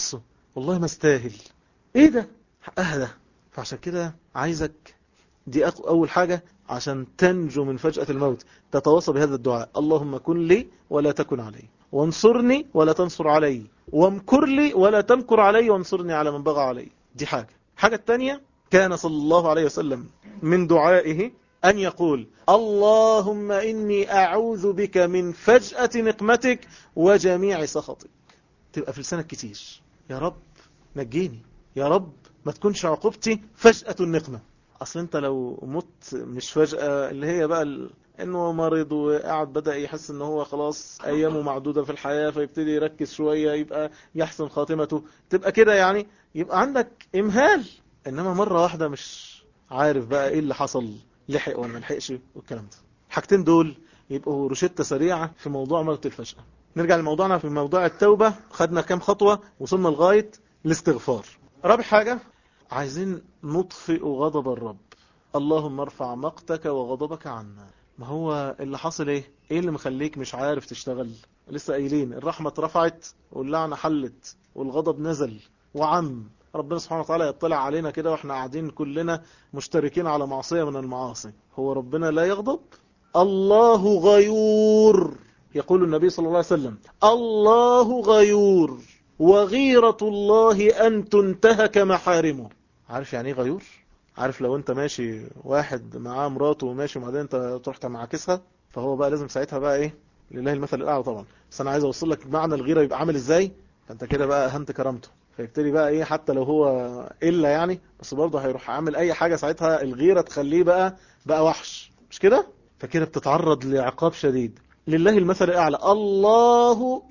والله ما استاهل، ايه ده، اهدى. فعشان كده عايزك دي اول حاجة عشان تنجو من فجأة الموت، تتواصى بهذا الدعاء: اللهم كن لي ولا تكن علي، وانصرني ولا تنصر علي، وامكر لي ولا تمكر علي، وانصرني على من بغى علي. دي حاجة التانية، كان صلى الله عليه وسلم من دعائه أن يقول: اللهم إني أعوذ بك من فجأة نقمتك وجميع سخطك. تبقى في لسانك كتير: يا رب نجيني، يا رب ما تكونش عقوبتي فجأة النقمة. أصل أنت لو مت مش فجأة، اللي هي بقى إنه مرض وقعد بدأ يحس إنه هو خلاص أيامه معدودة في الحياة، فيبتدي يركز شوية يبقى يحسن خاتمته، تبقى كده يعني، يبقى عندك إمهال. إنما مرة واحدة مش عارف بقى إيه اللي حصل، لحق ولا ملحقش والكلام ده. حاجتين دول يبقوا روشتة سريعة في موضوع موت الفجأة. نرجع لموضوعنا في موضوع التوبة. خدنا كام خطوة، وصلنا لغاية الاستغفار. رابع حاجة، عايزين نطفئ غضب الرب. اللهم ارفع مقتك وغضبك عنا. ما هو اللي حصل ايه اللي مخليك مش عارف تشتغل؟ لسه قايلين الرحمة اترفعت واللعنة حلت والغضب نزل وعم. ربنا سبحانه وتعالى يطلع علينا كده واحنا قاعدين كلنا مشتركين على معصية من المعاصي. هو ربنا لا يغضب؟ الله غيور. يقول النبي صلى الله عليه وسلم: الله غيور وغيرة الله أن تنتهك محارمه. عارف يعني ايه غيور؟ عارف لو انت ماشي واحد معاه مراته وماشي وبعدين انت تروح معاكسها، فهو بقى لازم ساعتها بقى ايه، لله المثل الاعلى طبعا، بس انا عايز اوصل لك معنى الغيرة يبقى عامل ازاي. فانت كده بقى اهنت كرامته، فيبتدي بقى ايه، حتى لو هو الا يعني، بس برضه هيروح عامل اي حاجة ساعتها الغيرة تخليه بقى وحش، مش كده؟ فكده بتتعرض لعقاب شديد. لله المثل الأعلى. الله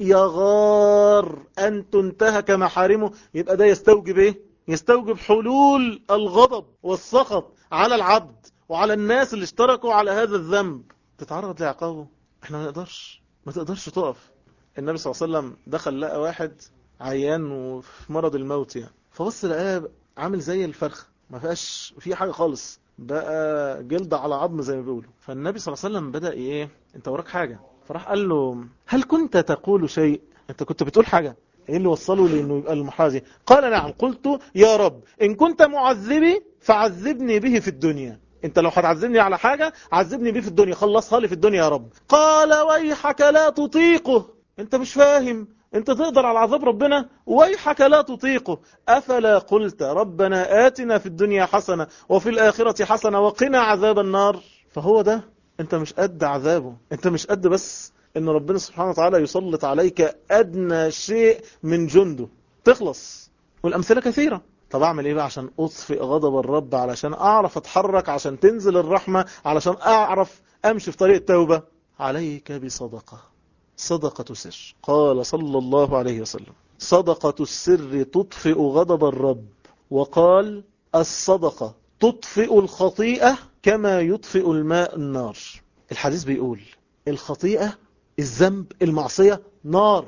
يغار أن تنتهك محارمه. يبقى ده يستوجب إيه؟ يستوجب حلول الغضب والسخط على العبد وعلى الناس اللي اشتركوا على هذا الذنب. تتعرض لعقابه. احنا ما تقدرش تقف. النبي صلى الله عليه وسلم دخل لقى واحد عيان وفي مرض الموت يعني، فبص لقاه عامل زي الفرخ، ما فيهاش فيه حاجة خالص، بقى جلد على عظم زي ما بيقولوا. فالنبي صلى الله عليه وسلم بدأ ايه، انت وراك حاجة؟ فراح قال له: هل كنت تقول شيء؟ انت كنت بتقول حاجة؟ ايه اللي وصله لانه يبقى المحاذي؟ قال: نعم، قلت يا رب ان كنت معذبي فعذبني به في الدنيا. انت لو هتعذبني على حاجة عذبني به في الدنيا، خلصها لي في الدنيا يا رب. قال: ويحك لا تطيقه. انت مش فاهم، انت تقدر على عذاب ربنا؟ ويحك لا تطيقه. افلا قلت ربنا آتنا في الدنيا حسنة وفي الآخرة حسنة وقنا عذاب النار؟ فهو ده، انت مش قد عذابه، انت مش قد بس ان ربنا سبحانه وتعالى يسلط عليك ادنى شيء من جنده تخلص. والامثلة كثيرة. طب اعمل ايه بقى عشان اطفئ غضب الرب، علشان اعرف اتحرك، عشان تنزل الرحمة، علشان اعرف امشي في طريق التوبة؟ عليك بصدقة. صدقة سر. قال صلى الله عليه وسلم: صدقة السر تطفئ غضب الرب. وقال: الصدقة تطفئ الخطيئة كما يطفئ الماء النار. الحديث بيقول الخطيئة، الذنب، المعصية نار.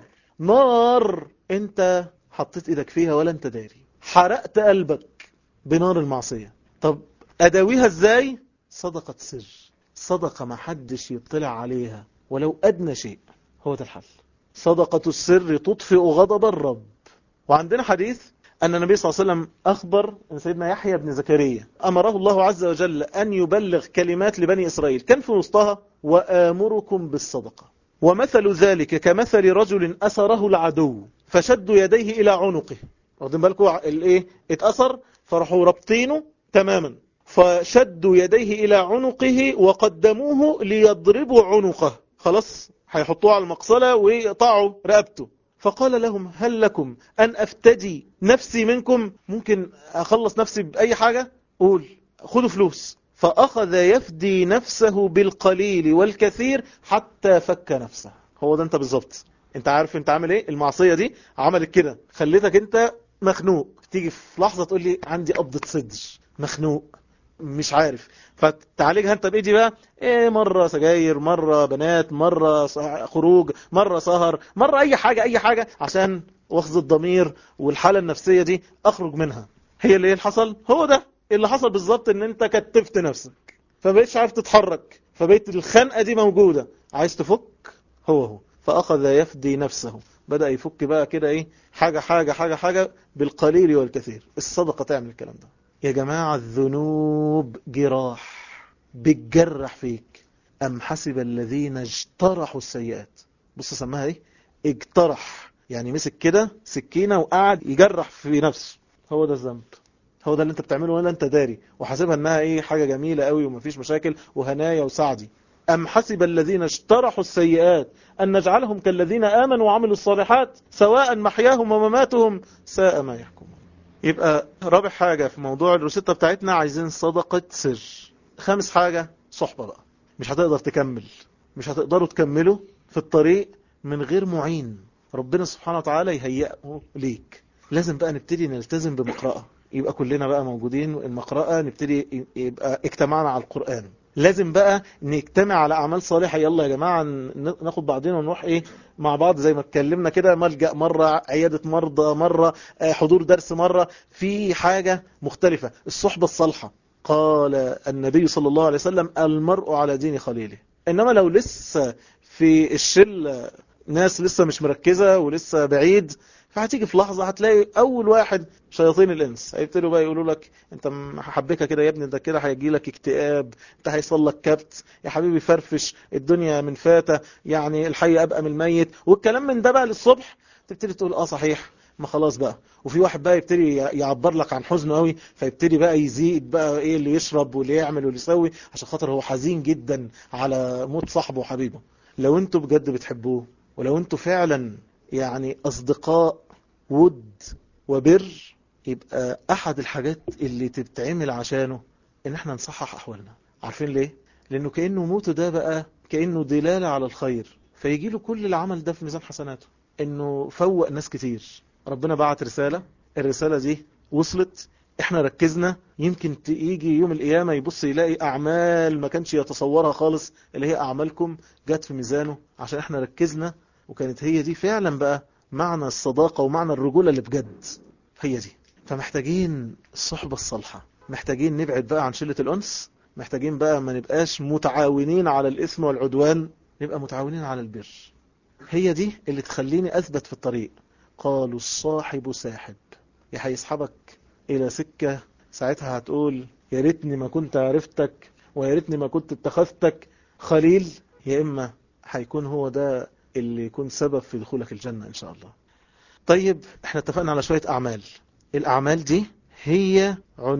نار انت حطيت ايدك فيها ولا انت داري، حرقت قلبك بنار المعصية. طب اداويها ازاي؟ صدقة سر، صدقة ما حدش يطلع عليها ولو ادنى شيء، هو ده الحل. صدقة السر تطفئ غضب الرب. وعندنا حديث أن النبي صلى الله عليه وسلم أخبر أن سيدنا يحيى بن زكريا أمره الله عز وجل أن يبلغ كلمات لبني إسرائيل، كان في وسطها: وآمركم بالصدقة، ومثل ذلك كمثل رجل أسره العدو فشد يديه إلى عنقه. واخدين بالكم الايه، اتأثر فراحوا ربطينه تماما، فشدوا يديه إلى عنقه وقدموه ليضربوا عنقه، خلاص هيحطوه على المقصلة ويقطعوا رقبته. فقال لهم: هل لكم أن أفتدي نفسي منكم؟ ممكن أخلص نفسي بأي حاجة؟ قول، خذوا فلوس. فأخذ يفدي نفسه بالقليل والكثير حتى فك نفسه. هو ده انت بالظبط. انت عارف انت عامل ايه؟ المعصية دي عملت كده، خليتك انت مخنوق، تيجي في لحظة تقول لي عندي قبضة صدر، مخنوق مش عارف، فتعالجها انت بايه دي بقى؟ ايه، مرة سجاير، مرة بنات، مرة خروج، مرة سهر، مرة اي حاجة اي حاجة، عشان وخز الضمير والحالة النفسية دي اخرج منها. هي اللي حصل، هو ده اللي حصل بالظبط، ان انت كتفت نفسك فبقيتش عارف تتحرك، فبقيت الخنقة دي موجودة، عايز تفك، هو فأخذ يفدي نفسه بدأ يفك بقى كده ايه، حاجة حاجة حاجة حاجة بالقليل والكثير. الصدقة تعمل الكلام ده يا جماعة. الذنوب جراح بتجرح فيك. أم حسب الذين اجترحوا السيئات. بص سماها ايه، اجترح، يعني مسك كده سكينة وقعد يجرح في نفسه. هو ده الذنب، هو ده اللي انت بتعمله ولا انت داري وحاسبها انها ايه، حاجة جميلة قوي ومفيش مشاكل وهنايا وسعدي. أم حسب الذين اجترحوا السيئات أن نجعلهم كالذين آمنوا وعملوا الصالحات سواء محياهم ومماتهم ساء ما يحكمون. يبقى رابع حاجة في موضوع الروشتة بتاعتنا، عايزين صدقة سر. خامس حاجة صحبة بقى. مش هتقدر تكمل، مش هتقدروا تكملوا في الطريق من غير معين ربنا سبحانه وتعالى يهيئه ليك. لازم بقى نبتدي نلتزم بمقرأة، يبقى كلنا بقى موجودين المقرأة، نبتدي يبقى اجتمعنا على القرآن. لازم بقى نجتمع على أعمال صالحة. يلا يا جماعة ناخد بعضنا ونروح ايه مع بعض زي ما اتكلمنا كده، ملجأ مرة، عيادة مرضى مرة، حضور درس مرة، في حاجة مختلفة. الصحبة الصالحة، قال النبي صلى الله عليه وسلم المرء على دين خليله. إنما لو لسه في الشل ناس لسه مش مركزة ولسه بعيد، فهتيجي في لحظة هتلاقي أول واحد شياطين الإنس هيبتدوا بقى يقولوا لك أنت حبيكة كده يا ابني، ده كده هيجي لك اكتئاب، أنت هيصل لك كبت يا حبيبي، فرفش، الدنيا من فاتة، يعني الحي أبقى من الميت، والكلام من ده بقى للصبح. تبتدي تقول صحيح، ما خلاص بقى. وفي واحد بقى يبتدي يعبر لك عن حزنه قوي، فيبتدي بقى يزيد بقى ايه اللي يشرب واللي يعمل واللي يسوي عشان خاطر هو حزين جدا على موت صاحبه وحبيبه. لو انتوا بجد بتحبوه، ولو انتوا فعلا يعني اصدقاء ود وبر، يبقى احد الحاجات اللي تتعمل عشانه ان احنا نصحح احوالنا. عارفين ليه؟ لانه كأنه موته ده بقى كأنه دلالة على الخير، فيجي له كل العمل ده في ميزان حسناته، انه فوق ناس كتير. ربنا بعت رسالة، الرسالة دي وصلت، احنا ركزنا، يمكن يجي يوم القيامة يبص يلاقي اعمال ما كانش يتصورها خالص، اللي هي اعمالكم جت في ميزانه عشان احنا ركزنا. وكانت هي دي فعلا بقى معنى الصداقة ومعنى الرجولة اللي بجد، هي دي. فمحتاجين الصحبة الصالحة، محتاجين نبعد بقى عن شلة الأنس، محتاجين بقى ما نبقاش متعاونين على الإثم والعدوان، نبقى متعاونين على البر. هي دي اللي تخليني أثبت في الطريق. قالوا الصاحب ساحب، يا هيسحبك إلى سكة ساعتها هتقول يا ريتني ما كنت عرفتك ويا ريتني ما كنت اتخذتك خليل، يا إما هيكون هو ده اللي يكون سبب في دخولك الجنة إن شاء الله. طيب احنا اتفقنا على شوية أعمال. الأعمال دي هي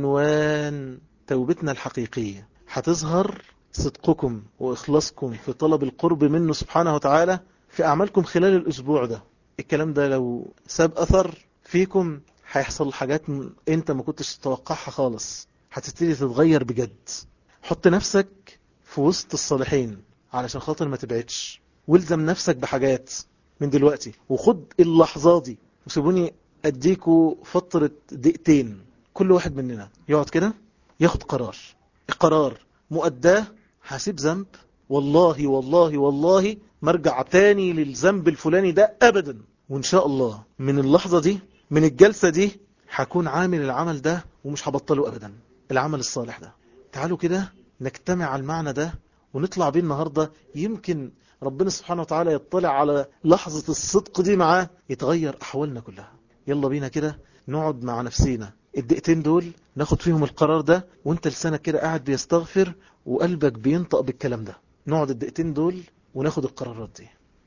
عنوان توبتنا الحقيقية. هتظهر صدقكم وإخلاصكم في طلب القرب منه سبحانه وتعالى في أعمالكم خلال الأسبوع ده. الكلام ده لو ساب أثر فيكم هيحصل حاجات انت ما كنتش تتوقعها خالص، هتبتدي تتغير بجد. حط نفسك في وسط الصالحين علشان خاطر ما تبعدش، والزم نفسك بحاجات من دلوقتي وخد اللحظات دي. وسيبوني اديكوا فترة دقيقتين، كل واحد مننا يقعد كده ياخد قرار. القرار مؤداه هسيب ذنب، والله والله والله ما ارجع تاني للذنب الفلاني ده ابدا. وان شاء الله من اللحظة دي، من الجلسة دي، هكون عامل العمل ده ومش هبطله ابدا، العمل الصالح ده. تعالوا كده نجتمع على المعنى ده ونطلع بيه النهاردة. يمكن ربنا سبحانه وتعالى يطلع على لحظة الصدق دي معاه يتغير أحوالنا كلها. يلا بينا كده نقعد مع نفسينا الدقيقتين دول، ناخد فيهم القرار ده، وانت لسانك كده قاعد بيستغفر وقلبك بينطق بالكلام ده. نقعد الدقيقتين دول وناخد القرارات دي.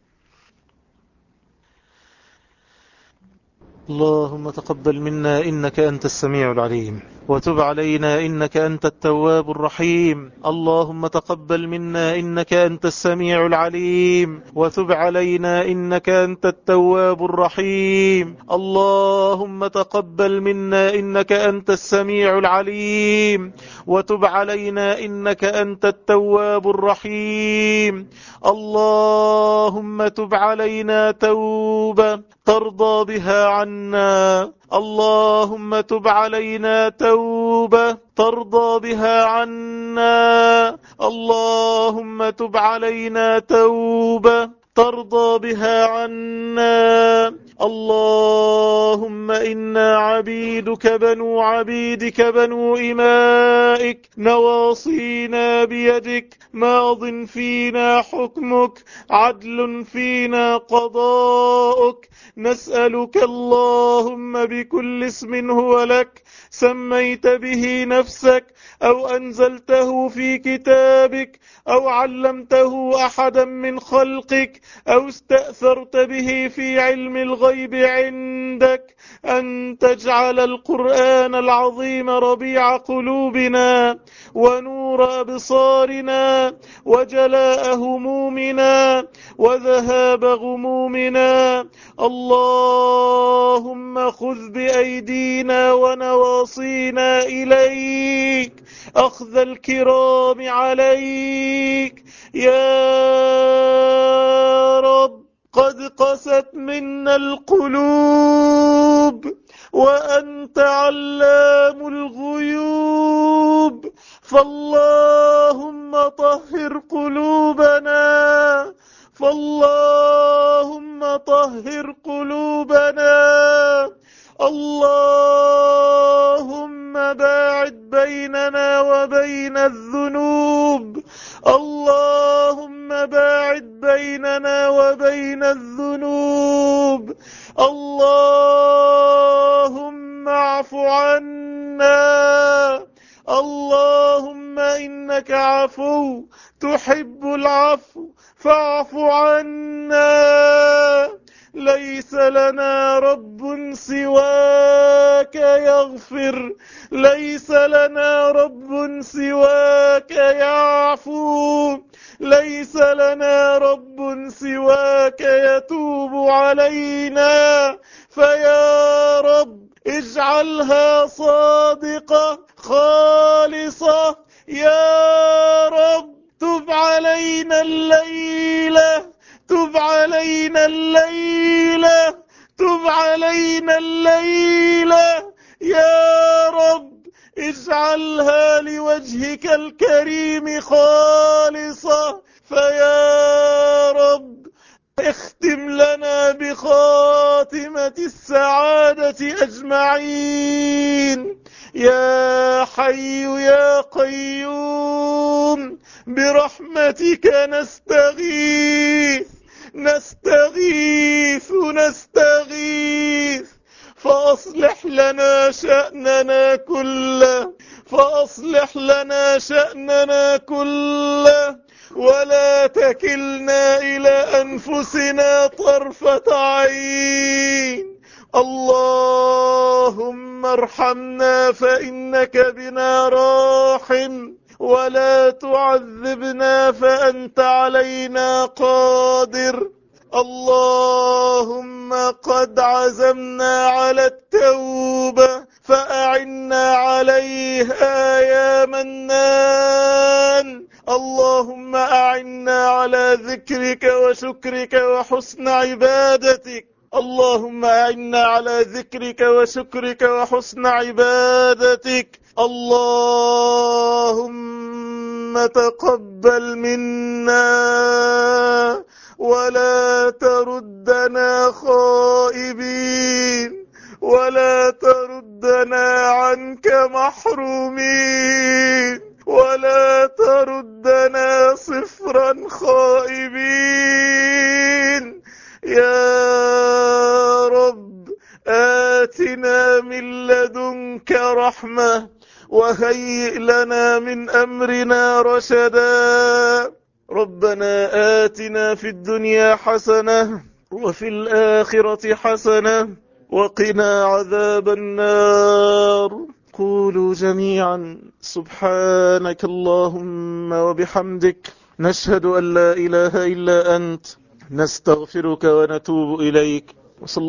اللهم تقبل منا إنك أنت السميع العليم، وتب علينا إنك أنت التواب الرحيم. اللهم تقبل منا إنك أنت السميع العليم، وتب علينا إنك أنت التواب الرحيم. اللهم تقبل منا إنك أنت السميع العليم، وتب علينا إنك أنت التواب الرحيم. اللهم تب علينا توبة ترضى بها عنا. اللهم تب علينا توبة ترضى بها عنا. اللهم تب علينا توبة ترضى بها عنا. اللهم إنا عبيدك بنو عبيدك بنو إمائك، نواصينا بيدك، ماض فينا حكمك، عدل فينا قضاؤك. نسألك اللهم بكل اسم هو لك سميت به نفسك أو أنزلته في كتابك أو علمته أحدا من خلقك أو استأثرت به في علم الغيب عندك، أن تجعل القرآن العظيم ربيع قلوبنا ونور أبصارنا وجلاء همومنا وذهاب غمومنا. اللهم خذ بأيدينا ونواصينا إليك أخذ الكرام عليك يا رب. قد قست منا القلوب وأنت علام الغيوب، فاللهم طهر قلوبنا، فاللهم طهر قلوبنا. اللهم باعد بيننا وبين الذنوب، اللهم باعد بيننا وبين الذنوب. اللهم اعف عنا، اللهم إنك عفو تحب العفو فاعف عنا. ليس لنا رب سواك يغفر، ليس لنا رب سواك يعفو، ليس لنا رب سواك يتوب علينا. فيا رب اجعلها صادقة خالصة يا رب. تب علينا الليلة، تب علينا الليلة، تب علينا الليلة يا رب. اجعلها لوجهك الكريم خالصة. فيا رب اختم لنا بخاتمة السعادة أجمعين يا حي يا قيوم. برحمتك نستغيث، نستغيث، نستغيث. فأصلح لنا شأننا كله، فأصلح لنا شأننا كله، ولا تكلنا إلى أنفسنا طرفة عين. اللهم ارحمنا فإنك بنا راحم، ولا تعذبنا فأنت علينا قادر. اللهم قد عزمنا على التوبة فأعنا عليها يا منان. اللهم أعنا على ذكرك وشكرك وحسن عبادتك، اللهم أعنا على ذكرك وشكرك وحسن عبادتك. اللهم تقبل منا ولا تردنا خائبين، ولا تردنا عنك محرومين، ولا تردنا صفرا خائبين يا رب. آتنا من لدنك رحمة وهيئ لنا من أمرنا رشدا. ربنا آتنا في الدنيا حسنة وفي الآخرة حسنة وقنا عذاب النار. قولوا جميعا سبحانك اللهم وبحمدك، نشهد أن لا إله إلا أنت، نستغفرك ونتوب إليك.